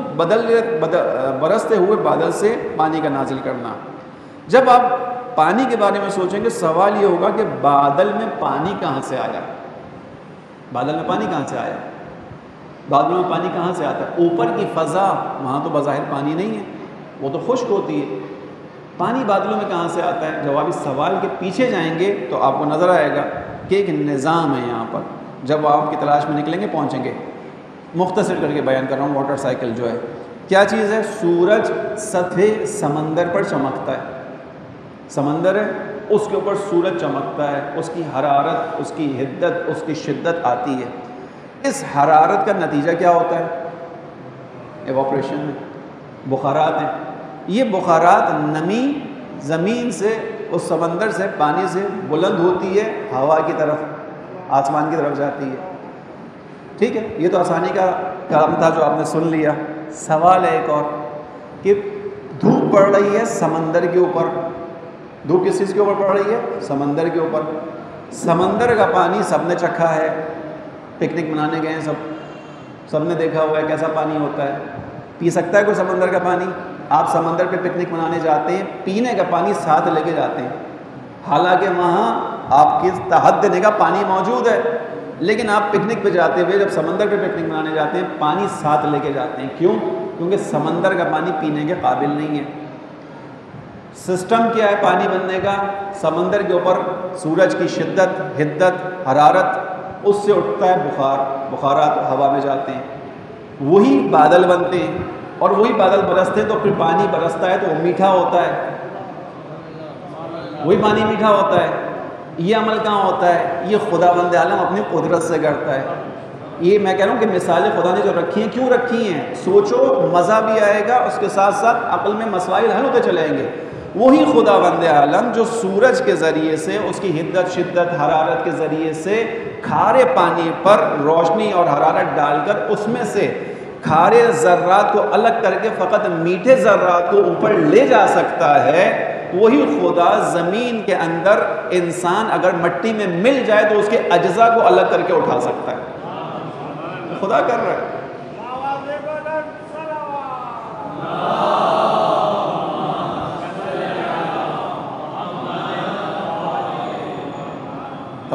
برستے ہوئے بادل سے پانی کا نازل کرنا. جب آپ پانی کے بارے میں سوچیں گے سوال یہ ہوگا کہ بادل میں پانی کہاں سے آیا؟ بادل میں پانی کہاں سے آیا؟ بادلوں میں پانی کہاں سے آتا ہے؟ اوپر کی فضا, وہاں تو بظاہر پانی نہیں ہے, وہ تو خشک ہوتی ہے. پانی بادلوں میں کہاں سے آتا ہے؟ جوابی سوال کے پیچھے جائیں گے تو آپ کو نظر آئے گا کہ ایک نظام ہے یہاں پر. جب آپ کی تلاش میں نکلیں گے پہنچیں گے. مختصر کر کے بیان کر رہا ہوں. واٹر سائیکل جو ہے کیا چیز ہے؟ سورج سطح سمندر پر چمکتا ہے. سمندر ہے, اس کے اوپر سورج چمکتا ہے, اس کی حرارت, اس کی حدت, اس کی شدت آتی ہے. اس حرارت کا نتیجہ کیا ہوتا ہے؟ ایواپریشن میں بخارات ہیں. یہ بخارات نمی زمین سے, اس سمندر سے, پانی سے بلند ہوتی ہے, ہوا کی طرف, آسمان کی طرف جاتی ہے. ٹھیک ہے, یہ تو آسانی کا کام تھا جو آپ نے سن لیا. سوال ہے ایک اور کہ دھوپ پڑ رہی ہے سمندر کے اوپر. دھوپ کس چیز کے اوپر پڑ رہی ہے؟ سمندر کے اوپر. سمندر کا پانی سب نے چکھا ہے, پکنک منانے گئے ہیں سب نے دیکھا ہوا ہے کیسا پانی ہوتا ہے. پی سکتا ہے کوئی سمندر کا پانی؟ آپ سمندر پہ پکنک منانے جاتے ہیں, پینے کا پانی ساتھ لے کے جاتے ہیں, حالانکہ وہاں آپ کی تحت دینے کا پانی موجود ہے, لیکن آپ پکنک پہ جاتے ہوئے جب سمندر پہ پکنک منانے جاتے ہیں پانی ساتھ لے کے جاتے ہیں. کیوں؟ کیونکہ سمندر کا پانی پینے کے قابل نہیں ہے. سسٹم کیا ہے پانی بننے کا؟ سمندر کے اوپر سورج کی شدت, حدت, حرارت, اس سے اٹھتا ہے بخار, بخارات ہوا میں جاتے ہیں, وہی بادل بنتے ہیں, اور وہی بادل برستے ہیں تو پھر پانی برستا ہے تو وہ میٹھا ہوتا ہے, وہی پانی میٹھا ہوتا ہے. یہ عمل کہاں ہوتا ہے؟ یہ خداوند عالم اپنی قدرت سے کرتا ہے. یہ میں کہہ رہا ہوں کہ مثالیں خدا نے جو رکھی ہیں, کیوں رکھی ہیں؟ سوچو, مزہ بھی آئے گا, اس کے ساتھ ساتھ عقل میں مسائل حل ہوتے چلیں گے. وہی خداوند عالم جو سورج کے ذریعے سے, اس کی حدت, شدت, حرارت کے ذریعے سے کھارے پانی پر روشنی اور حرارت ڈال کر اس میں سے کھارے ذرات کو الگ کر کے فقط میٹھے ذرات کو اوپر لے جا سکتا ہے, وہی خدا زمین کے اندر انسان اگر مٹی میں مل جائے تو اس کے اجزاء کو الگ کر کے اٹھا سکتا ہے. خدا کر رہا ہے.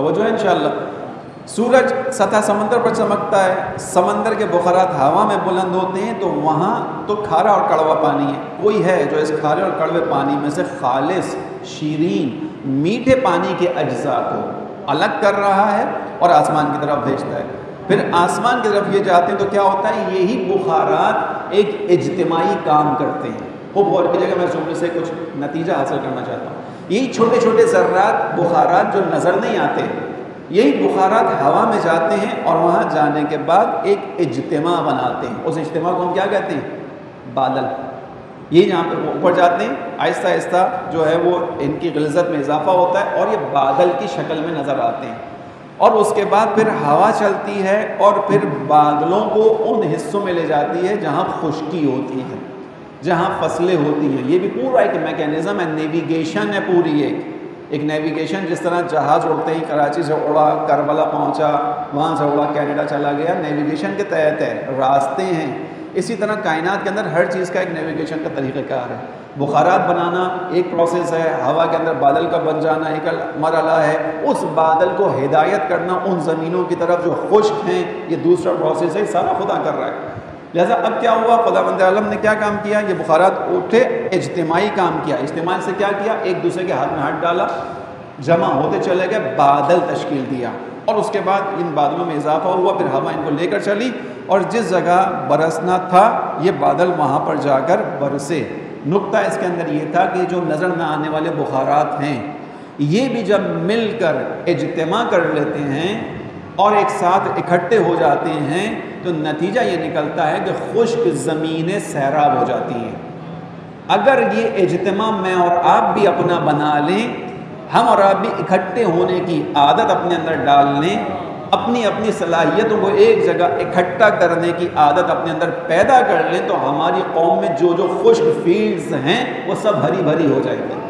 توجہ ہے انشاءاللہ۔ سورج سطح سمندر پر چمکتا ہے، سمندر کے بخارات ہوا میں بلند ہوتے ہیں، تو وہاں تو کھارا اور کڑوا پانی ہے۔ کوئی ہے جو اس کھارے اور کڑوے پانی میں سے خالص شیرین میٹھے پانی کے اجزاء کو الگ کر رہا ہے اور آسمان کی طرف بھیجتا ہے۔ پھر آسمان کی طرف یہ جاتے ہیں تو کیا ہوتا ہے، یہی بخارات ایک اجتماعی کام کرتے ہیں۔ خوب غور کیجیے گا، میں جملے سے کچھ نتیجہ حاصل کرنا چاہتا ہوں۔ یہی چھوٹے چھوٹے ذرات بخارات جو نظر نہیں آتے، یہی بخارات ہوا میں جاتے ہیں اور وہاں جانے کے بعد ایک اجتماع بناتے ہیں۔ اس اجتماع کو ہم کیا کہتے ہیں؟ بادل۔ یہ جہاں پہ اوپر جاتے ہیں آہستہ آہستہ جو ہے وہ ان کی غلظت میں اضافہ ہوتا ہے اور یہ بادل کی شکل میں نظر آتے ہیں، اور اس کے بعد پھر ہوا چلتی ہے اور پھر بادلوں کو ان حصوں میں لے جاتی ہے جہاں خشکی ہوتی ہے، جہاں فصلیں ہوتی ہیں۔ یہ بھی پورا ایک میکینزم ہے، نیویگیشن ہے پوری ایک نیویگیشن۔ جس طرح جہاز اڑتے ہی کراچی سے اڑا کربلا پہنچا، وہاں سے اڑا کینیڈا چلا گیا، نیویگیشن کے تحت ہے، راستے ہیں۔ اسی طرح کائنات کے اندر ہر چیز کا ایک نیویگیشن کا طریقہ کار ہے۔ بخارات بنانا ایک پروسیس ہے، ہوا کے اندر بادل کا بن جانا ایک مرحلہ ہے، اس بادل کو ہدایت کرنا ان زمینوں کی طرف جو خشک ہیں یہ دوسرا پروسیس ہے، سارا خدا کر رہا ہے۔ لہٰذا اب کیا ہوا، خداوند عالم نے کیا کام کیا، یہ بخارات اٹھے، اجتماعی کام کیا۔ اجتماع سے کیا کیا، ایک دوسرے کے ہاتھ میں ہاتھ ڈالا، جمع ہوتے چلے گئے، بادل تشکیل دیا، اور اس کے بعد ان بادلوں میں اضافہ ہوا، پھر ہوا ان کو لے کر چلی اور جس جگہ برسنا تھا یہ بادل وہاں پر جا کر برسے۔ نقطہ اس کے اندر یہ تھا کہ جو نظر نہ آنے والے بخارات ہیں یہ بھی جب مل کر اجتماع کر لیتے ہیں اور ایک ساتھ اکٹھے ہو جاتے ہیں تو نتیجہ یہ نکلتا ہے کہ خشک زمینیں سیراب ہو جاتی ہیں۔ اگر یہ اجتماع میں اور آپ بھی اپنا بنا لیں، ہم اور آپ بھی اکٹھے ہونے کی عادت اپنے اندر ڈال لیں، اپنی اپنی صلاحیتوں کو ایک جگہ اکٹھا کرنے کی عادت اپنے اندر پیدا کر لیں، تو ہماری قوم میں جو خشک فیلڈز ہیں وہ سب ہری بھری ہو جائیں گے۔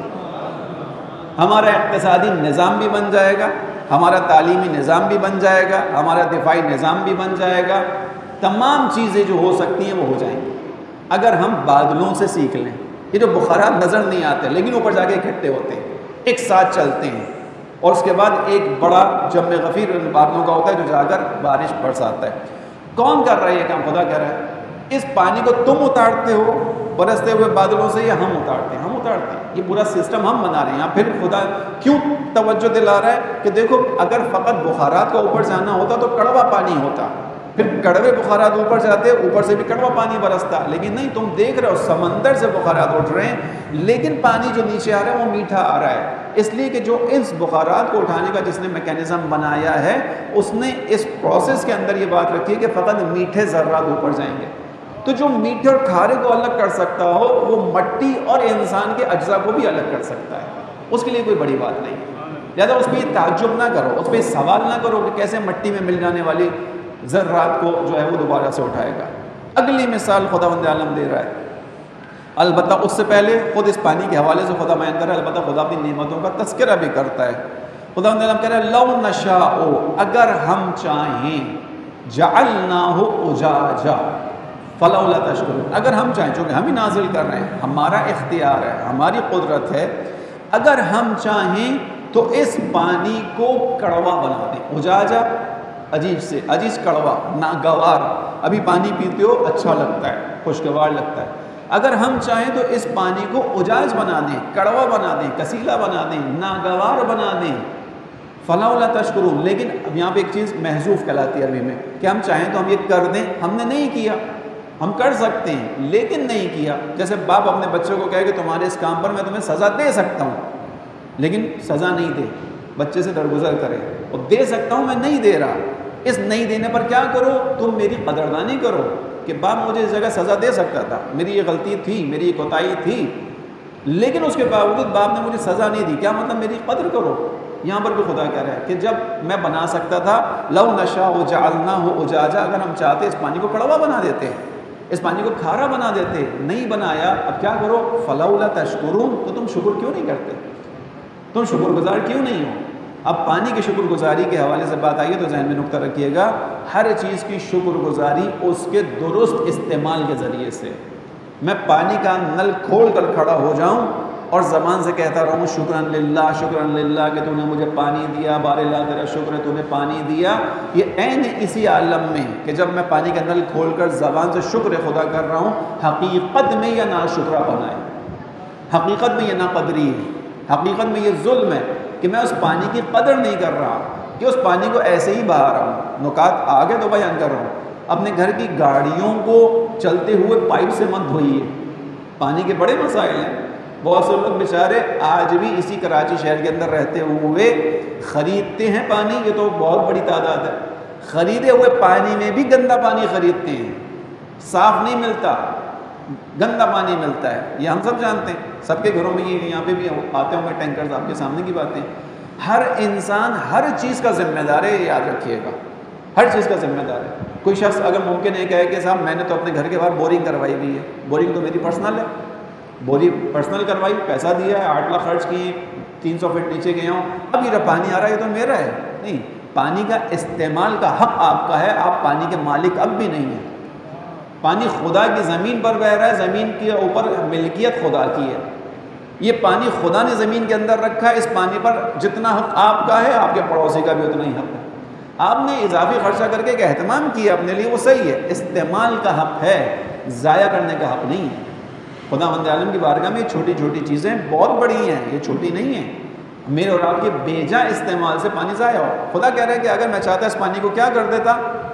ہمارا اقتصادی نظام بھی بن جائے گا، ہمارا تعلیمی نظام بھی بن جائے گا، ہمارا دفاعی نظام بھی بن جائے گا، تمام چیزیں جو ہو سکتی ہیں وہ ہو جائیں گی اگر ہم بادلوں سے سیکھ لیں۔ یہ جو بخارات نظر نہیں آتے لیکن اوپر جا کے اکٹھے ہوتے ہیں، ایک ساتھ چلتے ہیں، اور اس کے بعد ایک بڑا جم غفیر بادلوں کا ہوتا ہے جو جا کر بارش برساتا ہے۔ کون کر رہا ہے یہ کام؟ خدا کہہ رہا ہے اس پانی کو تم اتارتے ہو برستے ہوئے بادلوں سے، یا ہم اتارتے ہیں؟ ہم اتارتے ہیں، یہ پورا سسٹم ہم بنا رہے ہیں۔ پھر خدا کیوں توجہ دلا رہا ہے کہ دیکھو اگر فقط بخارات کا اوپر جانا ہوتا تو کڑوا پانی ہوتا، پھر کڑوے بخارات اوپر جاتے، اوپر سے بھی کڑوا پانی برستا، لیکن نہیں، تم دیکھ رہے ہو سمندر سے بخارات اٹھ رہے ہیں لیکن پانی جو نیچے آ رہا ہے وہ میٹھا آ رہا ہے، اس لیے کہ جو اس بخارات کو اٹھانے کا جس نے میکینزم بنایا ہے اس نے اس پروسیس کے اندر یہ بات رکھی ہے کہ فقط میٹھے ذرات اوپر جائیں گے۔ تو جو میٹھے اور کھارے کو الگ کر سکتا ہو وہ مٹی اور انسان کے اجزاء کو بھی الگ کر سکتا ہے، اس کے لیے کوئی بڑی بات نہیں۔ لہٰذا اس پہ یہ تعجب نہ کرو، اس پہ سوال نہ کرو کہ کیسے مٹی میں مل جانے والی ذرات کو جو ہے وہ دوبارہ سے اٹھائے گا۔ اگلی مثال خداوند عالم دے رہا ہے، البتہ اس سے پہلے خود اس پانی کے حوالے سے خدا بیان کر رہا ہے، البتہ خدا اپنی نعمتوں کا تذکرہ بھی کرتا ہے۔ خداوند عالم کہہ رہا ہے لو نشاء، اگر ہم چاہیں، جعلناہ اجاجا فلولا تشکرون، اگر ہم چاہیں، چونکہ ہم ہی نازل کر رہے ہیں، ہمارا اختیار ہے، ہماری قدرت ہے، اگر ہم چاہیں تو اس پانی کو کڑوا بنا دیں۔ اجاجا عجیب سے عجیز، کڑوا، ناگوار۔ ابھی پانی پیتے ہو اچھا لگتا ہے، خوشگوار لگتا ہے، اگر ہم چاہیں تو اس پانی کو اجاج بنا دیں، کڑوا بنا دیں، کسیلا بنا دیں، ناگوار بنا دیں۔ فلولا تشکرون، لیکن اب یہاں پہ ایک چیز محذوف کہلاتی ہے عربی میں کہ ہم چاہیں تو ہم یہ کر دیں، ہم نے نہیں کیا، ہم کر سکتے ہیں لیکن نہیں کیا۔ جیسے باپ اپنے بچوں کو کہے کہ تمہارے اس کام پر میں تمہیں سزا دے سکتا ہوں لیکن سزا نہیں دے، بچے سے درگزر کرے، اور دے سکتا ہوں میں نہیں دے رہا، اس نہیں دینے پر کیا کرو، تم میری قدردانی کرو کہ باپ مجھے اس جگہ سزا دے سکتا تھا، میری یہ غلطی تھی، میری یہ کوتاہی تھی، لیکن اس کے باوجود باپ نے مجھے سزا نہیں دی، کیا مطلب میری قدر کرو۔ یہاں پر بھی خدا کہہ رہا ہے کہ جب میں بنا سکتا تھا، لو نشاء جعلناہ اجاجا، اگر ہم چاہتے اس پانی کو کڑوا بنا دیتے، اس پانی کو کھارا بنا دیتے، نہیں بنایا، اب کیا کرو، فلولا تشکرون، تو تم شکر کیوں نہیں کرتے، تم شکر گزار کیوں نہیں ہو۔ اب پانی کی شکر گزاری کے حوالے سے بات آئی ہے تو ذہن میں نقطہ رکھیے گا، ہر چیز کی شکر گزاری اس کے درست استعمال کے ذریعے سے۔ میں پانی کا نل کھول کر کھڑا ہو جاؤں اور زبان سے کہتا رہوں شکرن للہ کہ تو نے مجھے پانی دیا، بار اللہ تیرا شکر ہے تو نے پانی دیا، یہ عین اسی عالم میں کہ جب میں پانی کا نل کھول کر زبان سے شکر خدا کر رہا ہوں، حقیقت میں یہ ناشکرا پنا ہے، حقیقت میں یہ ناقدری ہے، حقیقت میں یہ ظلم ہے کہ میں اس پانی کی قدر نہیں کر رہا، کہ اس پانی کو ایسے ہی بہا رہا ہوں۔ نکات آگے تو بیان کر رہا ہوں، اپنے گھر کی گاڑیوں کو چلتے ہوئے پائپ سے مت دھوئیے، پانی کے بڑے مسائل ہیں۔ بہت سے لوگ بیچارے آج بھی اسی کراچی شہر کے اندر رہتے ہوئے خریدتے ہیں پانی، یہ تو بہت بڑی تعداد ہے، خریدے ہوئے پانی میں بھی گندا پانی خریدتے ہیں، صاف نہیں ملتا، گندا پانی ملتا ہے، یہ ہم سب جانتے ہیں، سب کے گھروں میں یہ یہاں پہ بھی آتے ہوں گے ٹینکرز، آپ کے سامنے کی باتیں۔ ہر انسان ہر چیز کا ذمہ دار ہے، یہ یاد رکھیے گا، ہر چیز کا ذمہ دار ہے۔ کوئی شخص اگر ممکن ہے کہے کہ صاحب میں نے تو اپنے گھر کے باہر بورنگ کروائی ہوئی ہے، بورنگ تو میری پرسنل ہے، بورنگ پرسنل کروائی، پیسہ دیا ہے، 8 لاکھ خرچ کیے، 300 فٹ نیچے گیا ہوں، اب یہ پانی آ رہا ہے، یہ تو میرا ہے، نہیں، پانی کا استعمال کا حق آپ کا ہے، آپ پانی کے مالک اب بھی نہیں ہیں۔ پانی خدا کی زمین پر بہ رہا ہے، زمین کے اوپر ملکیت خدا کی ہے، یہ پانی خدا نے زمین کے اندر رکھا ہے، اس پانی پر جتنا حق آپ کا ہے آپ کے پڑوسی کا بھی اتنا ہی حق ہے۔ آپ نے اضافی خرچہ کر کے ایک اہتمام کیا اپنے لیے، وہ صحیح ہے، استعمال کا حق ہے، ضائع کرنے کا حق نہیں ہے۔ خداوند عالم کی بارگاہ میں چھوٹی چھوٹی چیزیں بہت بڑی ہیں، یہ چھوٹی نہیں ہیں، میرے اور آپ کے بیجا استعمال سے پانی ضائع ہو۔ خدا کہہ رہا ہے کہ اگر میں چاہتا اس پانی کو کیا کر دیتا،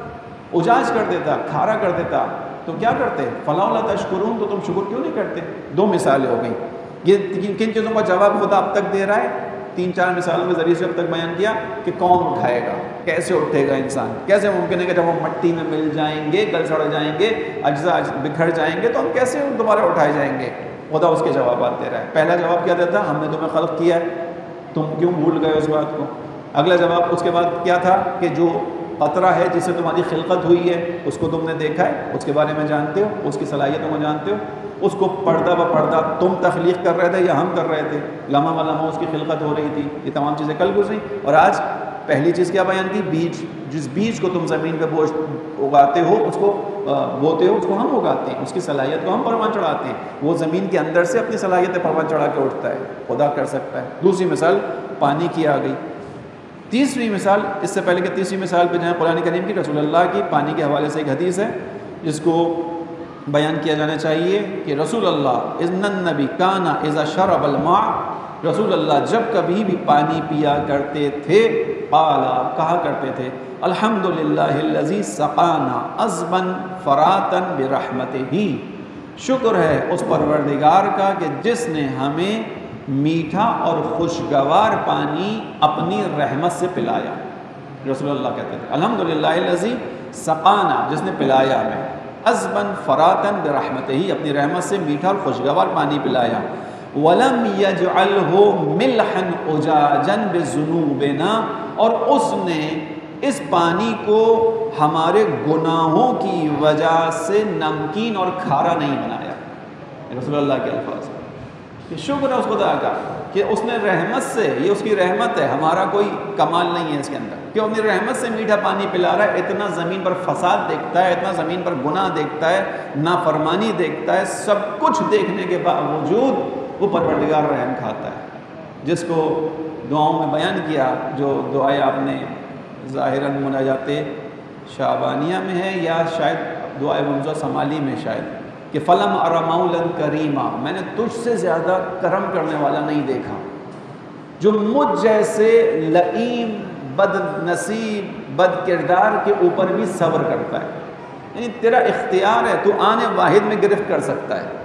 اجاج کر دیتا، کھارا کر دیتا، تو کیا کرتے؟ فَلَوْلَا لا تشکرون، تو تم شکر کیوں نہیں کرتے؟ 2 مثالیں ہو گئیں، یہ کن چیزوں کا جواب خدا اب تک دے رہا ہے؟ 3-4 مثالوں کے ذریعے سے اب تک بیان کیا کہ کون اٹھائے گا، کیسے اٹھے گا انسان، کیسے ممکن ہے کہ جب ہم مٹی میں مل جائیں گے، گل سڑ جائیں گے، اجزاء بکھر جائیں گے، تو ہم کیسے دوبارہ اٹھائے جائیں گے؟ خدا اس کے جوابات دے رہا ہے۔ پہلا جواب کیا دیتا؟ ہم نے تمہیں خلق کیا ہے، تم کیوں بھول گئے اس بات کو؟ اگلا جواب اس کے بعد کیا تھا کہ جو قطرہ ہے جس سے تمہاری خلقت ہوئی ہے اس کو تم نے دیکھا ہے، اس کے بارے میں جانتے ہو، اس کی صلاحیتوں کو جانتے ہو، اس کو پردہ بپردہ تم تخلیق کر رہے تھے یا ہم کر رہے تھے، لمحہ بلمحہ اس کی خلقت ہو رہی تھی، یہ تمام چیزیں کل گزری۔ اور آج پہلی چیز کیا بیان کی؟ بیج، جس بیج کو تم زمین پہ اگاتے ہو، اس کو بوتے ہو، اس کو ہم اگاتے ہیں، اس کی صلاحیت کو ہم پروان چڑھاتے ہیں، وہ زمین کے اندر سے اپنی صلاحیت پروان چڑھا کے اٹھتا ہے، خدا کر سکتا ہے۔ دوسری مثال پانی کی آ گئی۔ تیسری مثال، اس سے پہلے کہ تیسری مثال پہ جائیں، قرآن کریم کی، رسول اللہ کی پانی کے حوالے سے ایک حدیث ہے جس کو بیان کیا جانا چاہیے کہ رسول اللہ اذن النبی کانا اذا شرب الماء، رسول اللہ جب کبھی بھی پانی پیا کرتے تھے، قالا کہا کرتے تھے، الحمدللہ الذی سقانا عذبا فراتا برحمتہ، شکر ہے اس پروردگار کا کہ جس نے ہمیں میٹھا اور خوشگوار پانی اپنی رحمت سے پلایا۔ رسول اللہ کہتے تھے الحمدللہ الذی سقانا، جس نے پلایا ہمیں، عذبا فراتا برحمتہ، اپنی رحمت سے میٹھا اور خوشگوار پانی پلایا، ولم یجعلہ ملحا اجاجا بذنوبنا، اور اس نے اس پانی کو ہمارے گناہوں کی وجہ سے نمکین اور کھارا نہیں بنایا۔ رسول اللہ کے الفاظ کہ شکر ہے اس خدا کا کہ اس نے رحمت سے، یہ اس کی رحمت ہے، ہمارا کوئی کمال نہیں ہے اس کے اندر، کہ اپنی رحمت سے میٹھا پانی پلا رہا ہے۔ اتنا زمین پر فساد دیکھتا ہے، اتنا زمین پر گناہ دیکھتا ہے، نافرمانی دیکھتا ہے، سب کچھ دیکھنے کے باوجود وہ پروردگار رحم کھاتا ہے، جس کو دعاؤں میں بیان کیا، جو دعائیں آپ نے ظاہراً مناجات شعبانیہ میں ہے یا شاید دعائے منزہ سمالی میں شاید، کہ فلم ارمولا کریما، میں نے تجھ سے زیادہ کرم کرنے والا نہیں دیکھا جو مجھ جیسے لئیم، بد نصیب، بد کردار کے اوپر بھی صبر کرتا ہے۔ یعنی تیرا اختیار ہے، تو آن واحد میں گرفت کر سکتا ہے،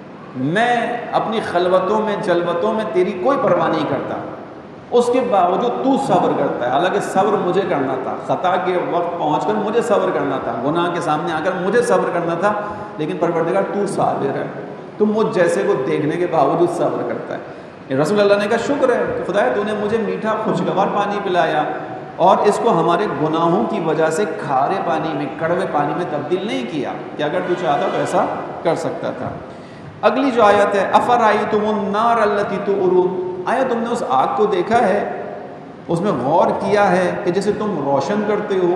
میں اپنی خلوتوں میں جلوتوں میں تیری کوئی پرواہ نہیں کرتا، اس کے باوجود تو صبر کرتا ہے۔ حالانکہ صبر مجھے کرنا تھا، خطا کے وقت پہنچ کر مجھے صبر کرنا تھا، گناہ کے سامنے آ کر مجھے صبر کرنا تھا، لیکن پروردگار تو صابر ہے، تو مجھ جیسے کو دیکھنے کے باوجود صبر کرتا ہے۔ رسول اللہ نے کہا شکر ہے کہ خدایا تو نے مجھے میٹھا خوشگوار پانی پلایا اور اس کو ہمارے گناہوں کی وجہ سے کھارے پانی میں، کڑوے پانی میں تبدیل نہیں کیا، کہ اگر تو چاہتا تو ایسا کر سکتا تھا۔ اگلی جو آیت ہے، افرأیتم النار التی تورون، آیا تم نے اس آگ کو دیکھا ہے، اس میں غور کیا ہے کہ جسے تم روشن کرتے ہو،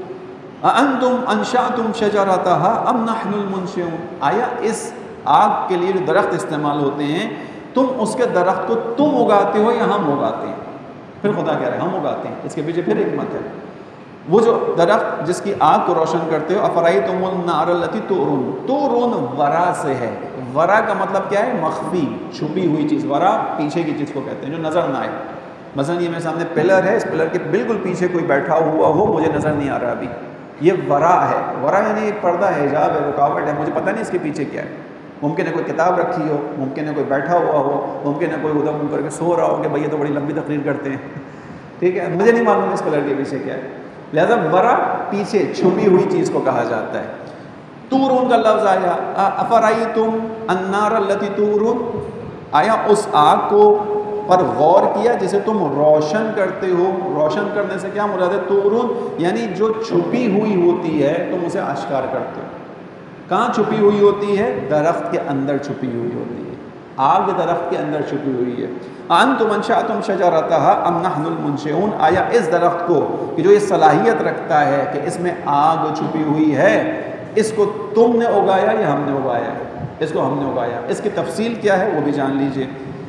اانتم انشأتم شجرتها ام نحن المنشئون، آیا اس آگ کے لیے جو درخت استعمال ہوتے ہیں تم اس کے درخت کو تم اگاتے ہو یا ہم اگاتے ہیں؟ پھر خدا کہہ رہے ہیں ہم اگاتے ہیں. اس کے پیچھے پھر حکمت ہے. وہ جو درخت جس کی آگ کو روشن کرتے ہو، افرأیتم النار التی تورون، تورون ورا سے ہے. ورا کا مطلب کیا ہے؟ مخفی، چھپی ہوئی چیز. ورا پیچھے کی چیز کو کہتے ہیں جو نظر نہ آئے. مثلا یہ میرے سامنے پلر ہے، اس پلر کے بالکل پیچھے کوئی بیٹھا ہوا ہو، مجھے نظر نہیں آ رہا ابھی، یہ ورا ہے. ورا یعنی ایک پردہ ہے، حجاب ہے، رکاوٹ ہے، مجھے پتہ نہیں اس کے پیچھے کیا ہے. ممکن ہے کوئی کتاب رکھی ہو، ممکن ہے کوئی بیٹھا ہوا ہو، ممکن ہے کوئی ادھر منہ کر کے سو رہا ہو کہ بھائی یہ تو بڑی لمبی تقریر کرتے ہیں، ٹھیک ہے، مجھے نہیں معلوم اس پلر کے پیچھے کیا ہے. لہذا ورا پیچھے چھپی ہوئی چیز کو کہا جاتا ہے. تورون کا لفظ آیا، افرأیتم النار التی تورون، آیا اس آگ کو پر غور کیا جسے تم روشن کرتے ہو. روشن کرنے سے کیا مراد ہے؟ تورون یعنی جو چھپی ہوئی ہوتی ہے تم اسے آشکار کرتے ہو. کہاں چھپی ہوئی ہوتی ہے؟ درخت کے اندر چھپی ہوئی ہوتی ہے. آگ درخت کے اندر چھپی ہوئی ہے. انتم انشأتم شجرتها ام نحن المنشئون، آیا اس درخت کو کہ جو یہ صلاحیت رکھتا ہے کہ اس میں آگ چھپی ہوئی ہے، اس کو تم نے اگایا یا ہم نے اگایا؟ اس کو ہم نے اگایا. اس کی تفصیل کیا ہے وہ بھی جان لیجئے.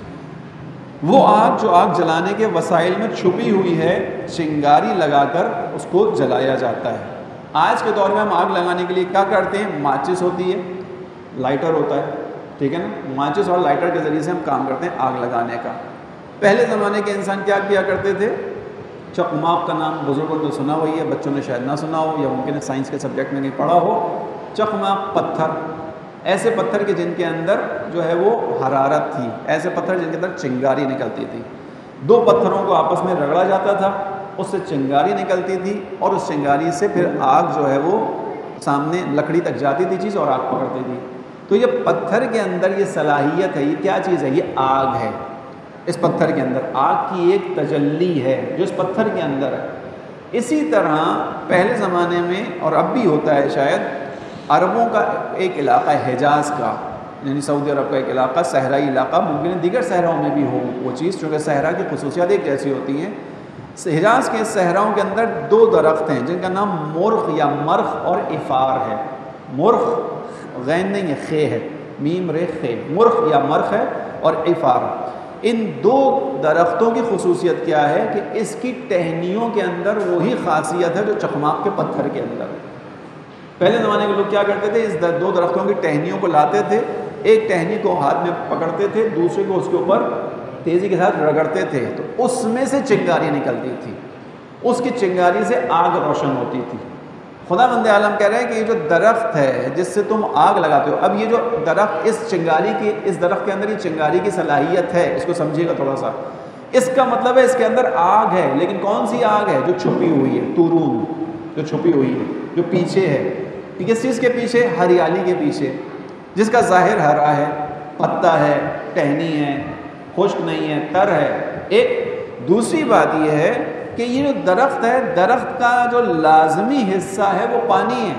وہ آگ جو آگ جلانے کے وسائل میں چھپی ہوئی ہے، چنگاری لگا کر اس کو جلایا جاتا ہے. آج کے دور میں ہم آگ لگانے کے لیے کیا کرتے ہیں؟ ماچس ہوتی ہے، لائٹر ہوتا ہے، ٹھیک ہے نا. ماچس اور لائٹر کے ذریعے سے ہم کام کرتے ہیں آگ لگانے کا. پہلے زمانے کے انسان کیا کیا کرتے تھے؟ چقماق کا نام بزرگوں نے سنا ہوئی ہے، بچوں نے شاید نہ سنا ہو یا ممکن ہے سائنس کے سبجیکٹ میں نہیں پڑھا ہو. چقماق پتھر، ایسے پتھر کے جن کے اندر جو ہے وہ حرارت تھی، ایسے پتھر جن کے اندر چنگاری نکلتی تھی. دو پتھروں کو آپس میں رگڑا جاتا تھا، اس سے چنگاری نکلتی تھی اور اس چنگاری سے پھر آگ جو ہے وہ سامنے لکڑی تک جاتی تھی چیز اور آگ پکڑتی تھی. تو یہ پتھر کے اندر یہ صلاحیت ہے. یہ کیا چیز ہے؟ یہ آگ ہے. اس پتھر کے اندر آگ کی ایک تجلی ہے جو اس پتھر کے اندر ہے. اسی طرح پہلے زمانے میں اور اب بھی ہوتا ہے شاید، عربوں کا ایک علاقہ ہے حجاز کا، یعنی سعودی عرب کا ایک علاقہ، صحرائی علاقہ، ممکن ہے دیگر صحراؤں میں بھی ہو وہ چیز، چونکہ صحرا کی خصوصیات ایک جیسی ہوتی ہیں. حجاز کے صحراؤں کے اندر دو درخت ہیں جن کا نام مرخ یا مرخ اور افار ہے. مرخ غین نہیں ہے، خے ہے، میم رے خے. مرخ یا مرخ ہے اور افار. ان دو درختوں کی خصوصیت کیا ہے کہ اس کی ٹہنیوں کے اندر وہی خاصیت ہے جو چقماق کے پتھر کے اندر. پہلے زمانے کے لوگ کیا کرتے تھے؟ اس دو درختوں کی ٹہنیوں کو لاتے تھے، ایک ٹہنی کو ہاتھ میں پکڑتے تھے، دوسرے کو اس کے اوپر تیزی کے ساتھ رگڑتے تھے، تو اس میں سے چنگاری نکلتی تھی، اس کی چنگاری سے آگ روشن ہوتی تھی. خدا بند عالم کہہ رہے ہیں کہ یہ جو درخت ہے جس سے تم آگ لگاتے ہو، اب یہ جو درخت اس چنگاری کی، اس درخت کے اندر یہ چنگاری کی صلاحیت ہے، اس کو سمجھیے گا تھوڑا سا. اس کا مطلب ہے اس کے اندر آگ ہے، لیکن کون سی آگ ہے؟ جو چھپی ہوئی ہے. تورون جو چھپی ہوئی ہے، جو پیچھے ہے. کس چیز کے پیچھے؟ ہریالی کے پیچھے، جس کا ظاہر ہرا ہے، پتا ہے، ٹہنی ہے، خشک نہیں ہے، تر ہے. ایک دوسری بات یہ ہے کہ یہ جو درخت ہے، درخت کا جو لازمی حصہ ہے وہ پانی ہے.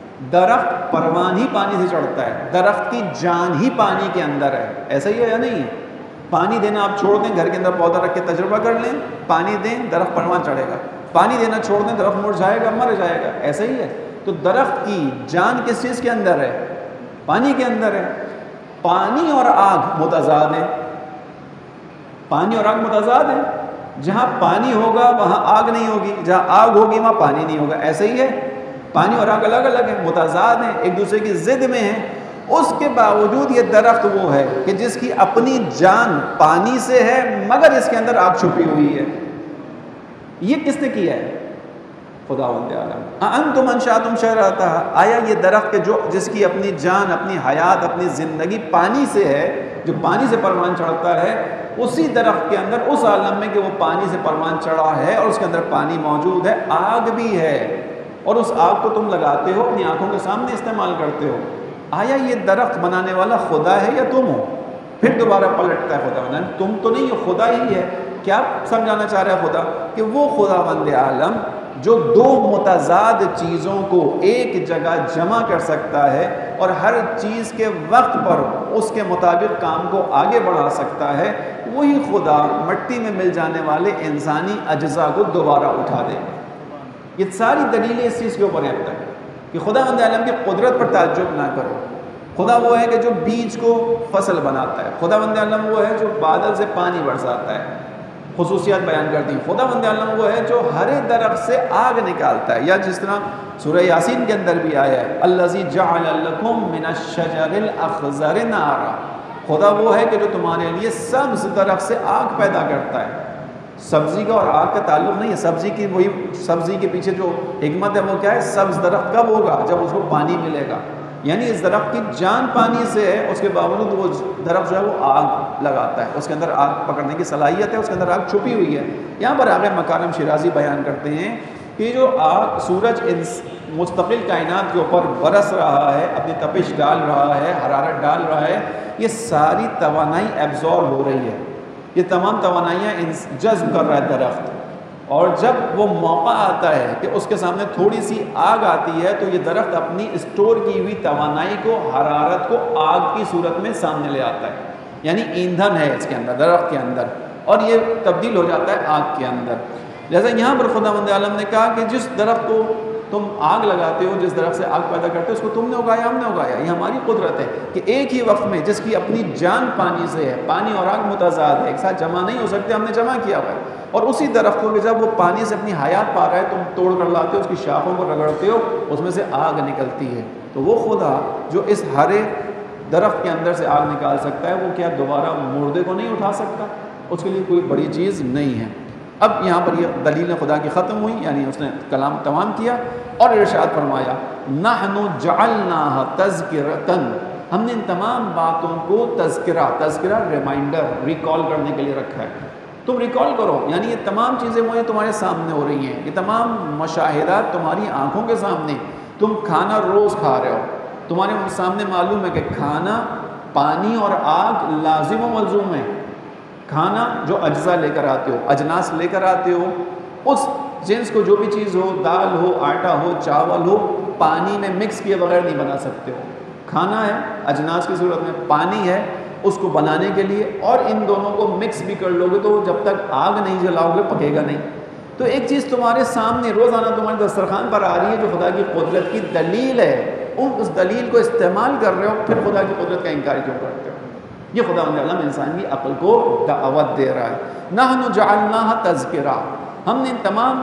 درخت پروان ہی پانی سے چڑھتا ہے، درخت کی جان ہی پانی کے اندر ہے. ایسا ہی ہے یا نہیں ہے؟ پانی دینا آپ چھوڑ دیں، گھر کے اندر پودا رکھ کے تجربہ کر لیں، پانی دیں درخت پروان چڑھے گا. پانی دینا چھوڑ دیں درخت مرجھائے گا، مر جائے گا. ایسا ہی ہے. تو درخت کی جان کس چیز کے اندر ہے؟ پانی کے اندر ہے. پانی اور آگ متضاد ہیں. پانی اور آگ متضاد ہیں. جہاں پانی ہوگا وہاں آگ نہیں ہوگی، جہاں آگ ہوگی وہاں پانی نہیں ہوگا. ایسے ہی ہے. پانی اور آگ الگ الگ ہیں، متضاد ہیں، ایک دوسرے کی ضد میں ہیں. اس کے باوجود یہ درخت وہ ہے کہ جس کی اپنی جان پانی سے ہے مگر اس کے اندر آگ چھپی ہوئی ہے. یہ کس نے کیا ہے؟ خداوند عالم. انتم انشأتم شجرتها، آیا یہ درخت کے جو جس کی اپنی جان، اپنی حیات، اپنی زندگی پانی سے ہے، جو پانی سے پروان چڑھتا ہے، اسی درخت کے اندر اس عالم میں کہ وہ پانی سے پروان چڑھا ہے اور اس کے اندر پانی موجود ہے، آگ بھی ہے، اور اس آگ کو تم لگاتے ہو، اپنی آنکھوں کے سامنے استعمال کرتے ہو. آیا یہ درخت بنانے والا خدا ہے یا تم ہو؟ پھر دوبارہ پلٹتا ہے خدا، تم تو نہیں، یہ خدا ہی ہے. کیا سمجھانا چاہ رہا ہے خدا؟ کہ وہ خداوند عالم جو دو متضاد چیزوں کو ایک جگہ جمع کر سکتا ہے اور ہر چیز کے وقت پر اس کے مطابق کام کو آگے بڑھا سکتا ہے، وہی خدا مٹی میں مل جانے والے انسانی اجزاء کو دوبارہ اٹھا دے گا. یہ ساری دلیلیں اس چیز کے اوپر ہیں اب تک کہ خداوند عالم کی قدرت پر تعجب نہ کرو. خدا وہ ہے کہ جو بیج کو فصل بناتا ہے، خدا بند عالم وہ ہے جو بادل سے پانی برساتا ہے، خصوصیات بیان کرتی ہیں۔ خدا بند عالم وہ ہے جو ہرے درخت سے آگ نکالتا ہے، یا جس طرح سورہ یاسین کے اندر بھی آیا ہے الذی جعل لکم من الشجر الاخضر نارا، خدا وہ ہے کہ جو تمہارے لیے سبز درخت سے آگ پیدا کرتا ہے۔ سبزی کا اور آگ کا تعلق نہیں ہے، سبزی کی وہی سبزی کے پیچھے جو حکمت ہے وہ کیا ہے، سبز درخت کب ہوگا، جب اس کو پانی ملے گا، یعنی اس درخت کی جان پانی سے ہے، اس کے باوجود وہ درخت جو ہے وہ آگ لگاتا ہے، اس کے اندر آگ پکڑنے کی صلاحیت ہے، اس کے اندر آگ چھپی ہوئی ہے۔ یہاں پر آگے مکارم شیرازی بیان کرتے ہیں کہ جو آگ سورج مستقل کائنات کے اوپر برس رہا ہے، اپنی تپش ڈال رہا ہے، حرارت ڈال رہا ہے، یہ ساری توانائی ایبزورب ہو رہی ہے، یہ تمام توانائیاں جذب کر رہا ہے درخت، اور جب وہ موقع آتا ہے کہ اس کے سامنے تھوڑی سی آگ آتی ہے تو یہ درخت اپنی اسٹور کی ہوئی توانائی کو، حرارت کو آگ کی صورت میں سامنے لے آتا ہے، یعنی ایندھن ہے اس کے اندر، درخت کے اندر، اور یہ تبدیل ہو جاتا ہے آگ کے اندر۔ جیسا یہاں پر خداوند عالم نے کہا کہ جس درخت کو تم آگ لگاتے ہو، جس درخت سے آگ پیدا کرتے ہو، اس کو تم نے اگایا، ہم نے اگایا، یہ ہماری قدرت ہے کہ ایک ہی وقت میں جس کی اپنی جان پانی سے ہے، پانی اور آگ متضاد ہے، ایک ساتھ جمع نہیں ہو سکتے، ہم نے جمع کیا ہوا ہے، اور اسی درخت کو کہ جب وہ پانی سے اپنی حیات پا رہا ہے تم توڑ کر لاتے ہو، اس کی شاخوں کو رگڑتے ہو، اس میں سے آگ نکلتی ہے۔ تو وہ خدا جو اس ہرے درخت کے اندر سے آگ نکال سکتا ہے، وہ کیا دوبارہ مردے کو نہیں اٹھا سکتا؟ اس کے لیے کوئی بڑی چیز نہیں ہے۔ اب یہاں پر یہ دلیل خدا کی ختم ہوئی، یعنی اس نے کلام تمام کیا اور ارشاد فرمایا نحن جعلناها تذکرۃ، ہم نے ان تمام باتوں کو تذکرہ ریمائنڈر، ریکال کرنے کے لیے رکھا ہے، تم ریکال کرو، یعنی یہ تمام چیزیں مجھے تمہارے سامنے ہو رہی ہیں، یہ تمام مشاہدات تمہاری آنکھوں کے سامنے، تم کھانا روز کھا رہے ہو، تمہارے سامنے معلوم ہے کہ کھانا، پانی اور آگ لازم و ملزوم ہے۔ کھانا جو اجزاء لے کر آتے ہو، اجناس لے کر آتے ہو، اس جنس کو جو بھی چیز ہو، دال ہو، آٹا ہو، چاول ہو، پانی میں مکس کیے بغیر نہیں بنا سکتے ہو۔ کھانا ہے اجناس کی صورت میں، پانی ہے اس کو بنانے کے لیے، اور ان دونوں کو مکس بھی کر لو گے تو جب تک آگ نہیں جلاؤ گے پکے گا نہیں۔ تو ایک چیز تمہارے سامنے روزانہ تمہارے دسترخوان پر آ رہی ہے جو خدا کی قدرت کی دلیل ہے، اس دلیل کو استعمال کر رہے ہو، پھر خدا کی قدرت کا انکار کیوں کرتے ہو؟ یہ خدا عالم انسان کی عقل کو دعوت دے رہا ہے۔ نحن جعلناها تذکرہ، ہم نے ان تمام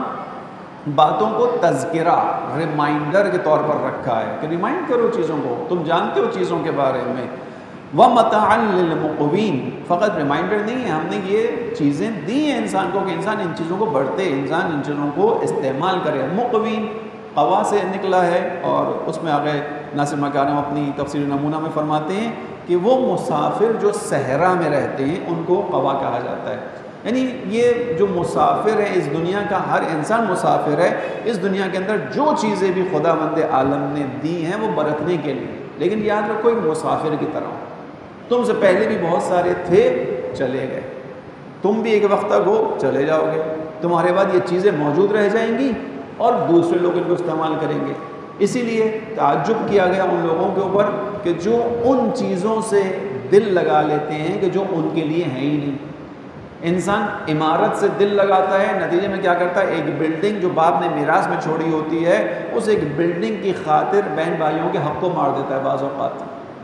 باتوں کو تذکرہ، ریمائنڈر کے طور پر رکھا ہے کہ ریمائنڈ کرو چیزوں کو، تم جانتے ہو چیزوں کے بارے میں۔ وَمَتَاعًا لِّلْمُقْوِينَ، فقط ریمائنڈر نہیں ہے، ہم نے یہ چیزیں دی ہیں انسان کو کہ انسان ان چیزوں کو بڑھتے، انسان ان چیزوں کو استعمال کرے۔ مقوین قوا سے نکلا ہے، اور اس میں آگے ناصر مکارم اپنی تفسیر نمونہ میں فرماتے ہیں کہ وہ مسافر جو صحرا میں رہتے ہیں ان کو قوا کہا جاتا ہے، یعنی یہ جو مسافر ہے، اس دنیا کا ہر انسان مسافر ہے، اس دنیا کے اندر جو چیزیں بھی خدا مند عالم نے دی ہیں وہ برتنے کے لیے، لیکن یاد رکھو ایک مسافر کی طرح، تم سے پہلے بھی بہت سارے تھے، چلے گئے، تم بھی ایک وقت تک ہو چلے جاؤ گے، تمہارے بعد یہ چیزیں موجود رہ جائیں گی اور دوسرے لوگ ان کو استعمال کریں گے۔ اسی لیے تعجب کیا گیا ان لوگوں کے اوپر کہ جو ان چیزوں سے دل لگا لیتے ہیں کہ جو ان کے لیے ہیں ہی نہیں۔ انسان عمارت سے دل لگاتا ہے، نتیجے میں کیا کرتا ہے، ایک بلڈنگ جو باپ نے میراث میں چھوڑی ہوتی ہے، اس ایک بلڈنگ کی خاطر بہن بھائیوں کے حق کو مار دیتا ہے، بعض اوقات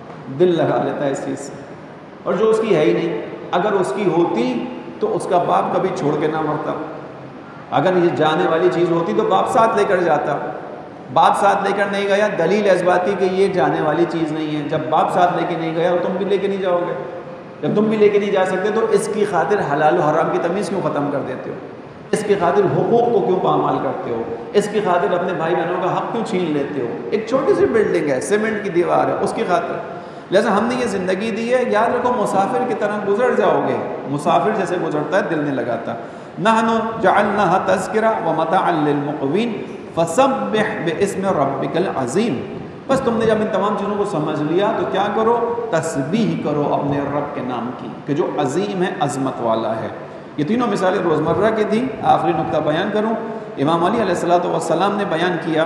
دل لگا لیتا ہے اس چیز سے، اور جو اس کی ہے ہی نہیں۔ اگر اس کی ہوتی تو اس کا باپ کبھی چھوڑ کے نہ مرتا، اگر یہ جانے والی چیز ہوتی تو باپ ساتھ لے کر جاتا، باپ ساتھ لے کر نہیں گیا، دلیل اس بات کی کہ یہ جانے والی چیز نہیں ہے۔ جب باپ ساتھ لے کے نہیں گیا تو تم بھی لے کے نہیں جاؤ گے، جب تم بھی لے کے نہیں جا سکتے تو اس کی خاطر حلال و حرام کی تمیز کیوں ختم کر دیتے ہو؟ اس کی خاطر حقوق کو کیوں پامال کرتے ہو؟ اس کی خاطر اپنے بھائی بہنوں کا حق کیوں چھین لیتے ہو؟ ایک چھوٹی سی بلڈنگ ہے، سیمنٹ کی دیوار ہے، اس کی خاطر۔ لہٰذا ہم نے یہ زندگی دی ہے، یاد رکھو مسافر کی طرح گزر جاؤ گے، مسافر جیسے گزرتا ہے دل نہیں لگاتا۔ نحن جعلناها تذکرہ ومتاعا للمقوین فسبح باسم ربک العظیم۔ بس تم نے جب ان تمام چیزوں کو سمجھ لیا تو کیا کرو، تسبیح کرو اپنے رب کے نام کی کہ جو عظیم ہے، عظمت والا ہے۔ یہ تینوں مثالیں روزمرہ کی تھیں۔ آخری نقطہ بیان کروں، امام علی علیہ السلام نے بیان کیا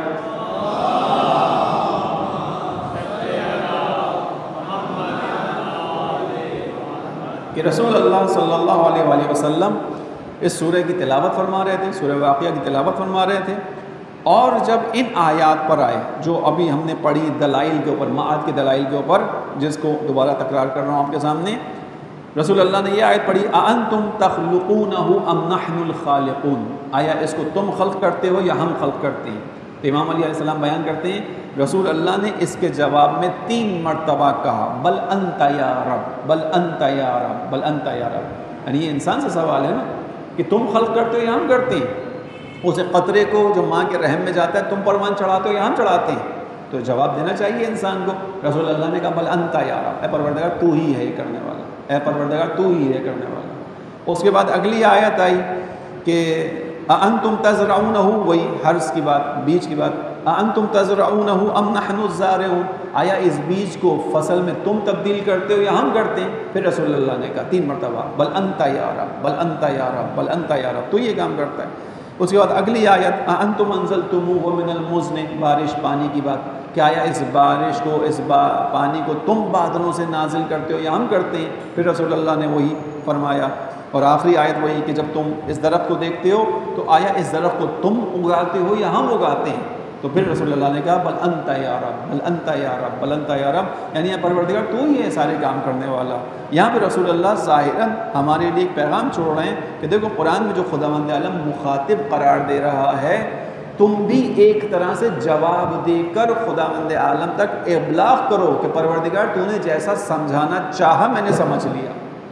کہ رسول اللہ صلی اللہ علیہ وآلہ وسلم اس سورہ کی تلاوت فرما رہے تھے، سورہ واقعہ کی تلاوت فرما رہے تھے، اور جب ان آیات پر آئے جو ابھی ہم نے پڑھی دلائل کے اوپر، معاد کے دلائل کے اوپر، جس کو دوبارہ تکرار کر رہا ہوں آپ کے سامنے، رسول اللہ نے یہ آیت پڑھی اَأَنْتُمْ تَخْلُقُونَهُ أَمْ نَحْنُ الْخَالِقُونَ، آیا اس کو تم خلق کرتے ہو یا ہم خلق کرتے ہیں؟ تو امام علیہ السلام بیان کرتے ہیں رسول اللہ نے اس کے جواب میں 3 مرتبہ کہا بل انت یا رب، بل انت یا رب، بل انت یا رب، یعنی یہ انسان سے سوال ہے نا کہ تم خلق کرتے ہو یا ہم کرتے ہیں؟ اسے قطرے کو جو ماں کے رحم میں جاتا ہے تم پروان چڑھاتے ہو یا ہم چڑھاتے ہیں؟ تو جواب دینا چاہیے انسان کو۔ رسول اللہ نے کہا بل انت یا رب، اے پروردگار تو ہی ہے یہ کرنے والا، اے پروردگار تو ہی ہے کرنے والا۔ اس کے بعد اگلی آیت آئی کہ اَأَنْتُمْ تَزْرَعُونَهُ، وہی حرث کی بات، بیج کی بات، اَأَنْتُمْ تَزْرَعُونَهُ أَمْ نَحْنُ الزَّارِعُونَ، آیا اس بیج کو فصل میں تم تبدیل کرتے ہو یا ہم کرتے ہیں؟ پھر رسول اللہ نے کہا 3 مرتبہ بل انت یا رب، بل انت یا رب، بل انت یا رب، تو یہ کام کرتا ہے۔ اس کے بعد اگلی آیت اَأَنْتُمْ أَنزَلْتُمُوهُ مِنَ الْمُزْنِ، بارش پانی کی بات، کہ آیا اس بارش کو، اس پانی کو تم بادلوں سے نازل کرتے ہو یا ہم کرتے ہیں؟ پھر رسول اللہ نے وہی فرمایا۔ اور آخری آیت وہی کہ جب تم اس درخت کو دیکھتے ہو تو آیا اس درخت کو تم اگاتے ہو یا ہم اگاتے ہیں؟ تو پھر رسول اللہ نے کہا بل انت یا رب، بل انت یا رب، بل انت یا رب، یعنی پروردگار تو ہی ہے سارے کام کرنے والا۔ یہاں پہ رسول اللہ ظاہراً ہمارے لیے ایک پیغام چھوڑ رہے ہیں کہ دیکھو قرآن میں جو خداوند عالم مخاطب قرار دے رہا ہے، تم بھی ایک طرح سے جواب دے کر خداوند عالم تک ابلاغ کرو کہ پروردگار تو نے جیسا سمجھانا چاہا میں نے سمجھ لیا۔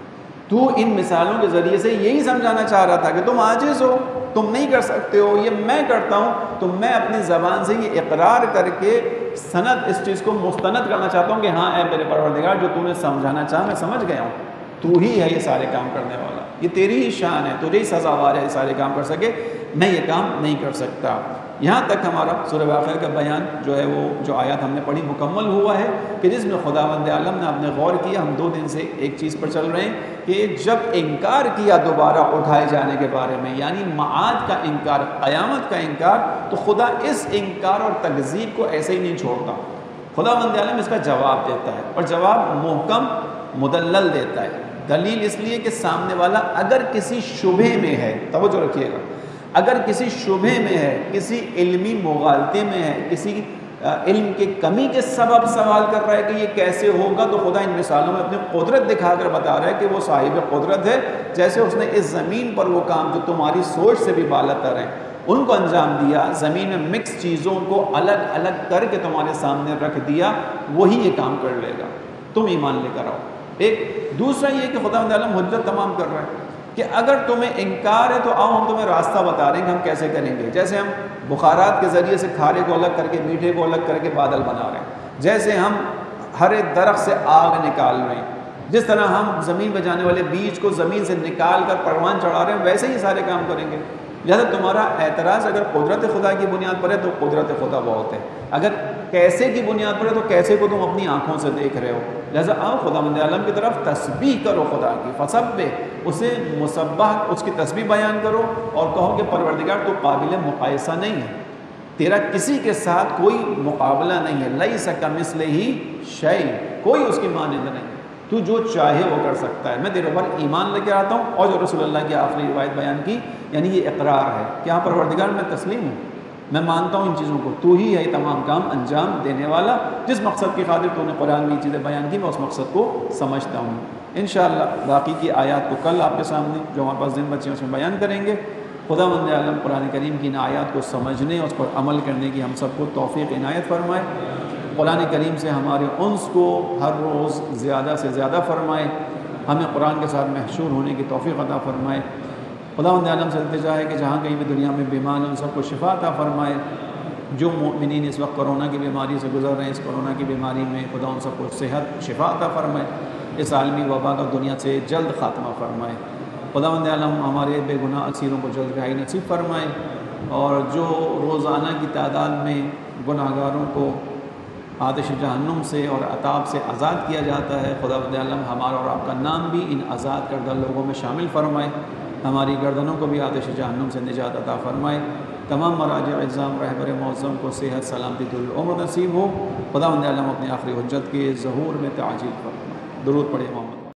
تو ان مثالوں کے ذریعے سے یہی سمجھانا چاہ رہا تھا کہ تم عاجز ہو، تم نہیں کر سکتے ہو، یہ میں کرتا ہوں، تو میں اپنی زبان سے یہ اقرار کر کے سند اس چیز کو مستند کرنا چاہتا ہوں کہ ہاں اے میرے پروردگار جو تو نے سمجھانا چاہا میں سمجھ گیا ہوں، تو ہی ہے یہ سارے کام کرنے والا، یہ تیری ہی شان ہے، تجھے ہی سزاوار ہے یہ سارے کام کر سکے، میں یہ کام نہیں کر سکتا۔ یہاں تک ہمارا سورہ واقعہ کا بیان جو ہے وہ جو آیات ہم نے پڑھی مکمل ہوا ہے کہ جس میں خداوند عالم نے اپنے غور کیا۔ ہم 2 دن سے ایک چیز پر چل رہے ہیں کہ جب انکار کیا دوبارہ اٹھائے جانے کے بارے میں، یعنی معاد کا انکار، قیامت کا انکار، تو خدا اس انکار اور تکذیب کو ایسے ہی نہیں چھوڑتا، خداوند عالم اس کا جواب دیتا ہے، اور جواب محکم مدلل دیتا ہے۔ دلیل اس لیے کہ سامنے والا اگر کسی شبہ میں ہے، توجہ رکھیے گا، اگر کسی شبہ میں ہے، کسی علمی مغالطے میں ہے، کسی علم کی کمی کے سبب سوال کر رہا ہے کہ یہ کیسے ہوگا، تو خدا ان مثالوں میں اپنی قدرت دکھا کر بتا رہا ہے کہ وہ صاحب قدرت ہے، جیسے اس نے اس زمین پر وہ کام جو تمہاری سوچ سے بھی بالا تر ہیں ان کو انجام دیا، زمین میں مکس چیزوں کو الگ الگ کر کے تمہارے سامنے رکھ دیا، وہی یہ کام کر لے گا، تم ایمان لے کر آؤ۔ ایک دوسرا یہ کہ خداوند عالم حجت تمام کر رہا ہے کہ اگر تمہیں انکار ہے تو آؤ ہم تمہیں راستہ بتا رہے ہیں کہ ہم کیسے کریں گے۔ جیسے ہم بخارات کے ذریعے سے کھارے کو الگ کر کے میٹھے کو الگ کر کے بادل بنا رہے ہیں، جیسے ہم ہر ایک درخت سے آگ نکال رہے ہیں، جس طرح ہم زمین پہ جانے والے بیج کو زمین سے نکال کر پروان چڑھا رہے ہیں، ویسے ہی سارے کام کریں گے۔ لہٰذا تمہارا اعتراض اگر قدرت خدا کی بنیاد پر ہے تو قدرت خدا بہت ہے، اگر کیسے کی بنیاد پر ہے تو کیسے کو تم اپنی آنکھوں سے دیکھ رہے ہو۔ لہٰذا آؤ خداوند عالم کی طرف تسبیح کرو خدا کی، فسبح، اسے مسبح، اس کی تسبیح بیان کرو اور کہو کہ پروردگار تو قابل مقایسہ نہیں ہے، تیرا کسی کے ساتھ کوئی مقابلہ نہیں ہے، لیس کمثلہ شیء، کوئی اس کی مانند نہیں، تو جو چاہے وہ کر سکتا ہے۔ میں تیرے اوپر ایمان لے کے آتا ہوں، اور جو رسول اللہ کی آخری روایت بیان کی، یعنی یہ اقرار ہے کہ ہاں پروردگار میں تسلیم ہوں، میں مانتا ہوں ان چیزوں کو، تو ہی ہے تمام کام انجام دینے والا، جس مقصد کی خاطر تو نے قرآن میں یہ چیزیں بیان کی میں اس مقصد کو سمجھتا ہوں۔ انشاءاللہ باقی کی آیات کو کل آپ کے سامنے جو ہمارے پاس دن بچے ہیں اس میں بیان کریں گے۔ خداوند عالم قرآن کریم کی ان آیات کو سمجھنے اور اس پر عمل کرنے کی ہم سب کو توفیق عنایت فرمائے، قرآن کریم سے ہمارے انس کو ہر روز زیادہ سے زیادہ فرمائے، ہمیں قرآن کے ساتھ محشور ہونے کی توفیق عطا فرمائے۔ خداوند عالم سے التجا ہے کہ جہاں کہیں بھی دنیا میں بیمار ہیں ان سب کو شفا عطا فرمائے، جو مومنین اس وقت کرونا کی بیماری سے گزر رہے ہیں، اس کرونا کی بیماری میں خدا ان سب کو صحت شفا عطا فرمائے، اس عالمی وبا کا دنیا سے جلد خاتمہ فرمائے۔ خداوند عالم ہمارے بے گناہ اسیروں کو جلد رہائی نصیب فرمائے، اور جو روزانہ کی تعداد میں گناہ گاروں کو آتش جہنم سے اور عذاب سے آزاد کیا جاتا ہے، خداوند عالم ہمارا اور آپ کا نام بھی ان آزاد کردہ لوگوں میں شامل فرمائے، ہماری گردنوں کو بھی آتش جہنم سے نجات عطا فرمائے، تمام مراجع اعظام رہبر معظم کو صحت سلامتی طول العمر نصیب ہو، خداوند عالم اپنی آخری حجت کے ظہور میں تعجیل فرمائے۔ درود پڑھے۔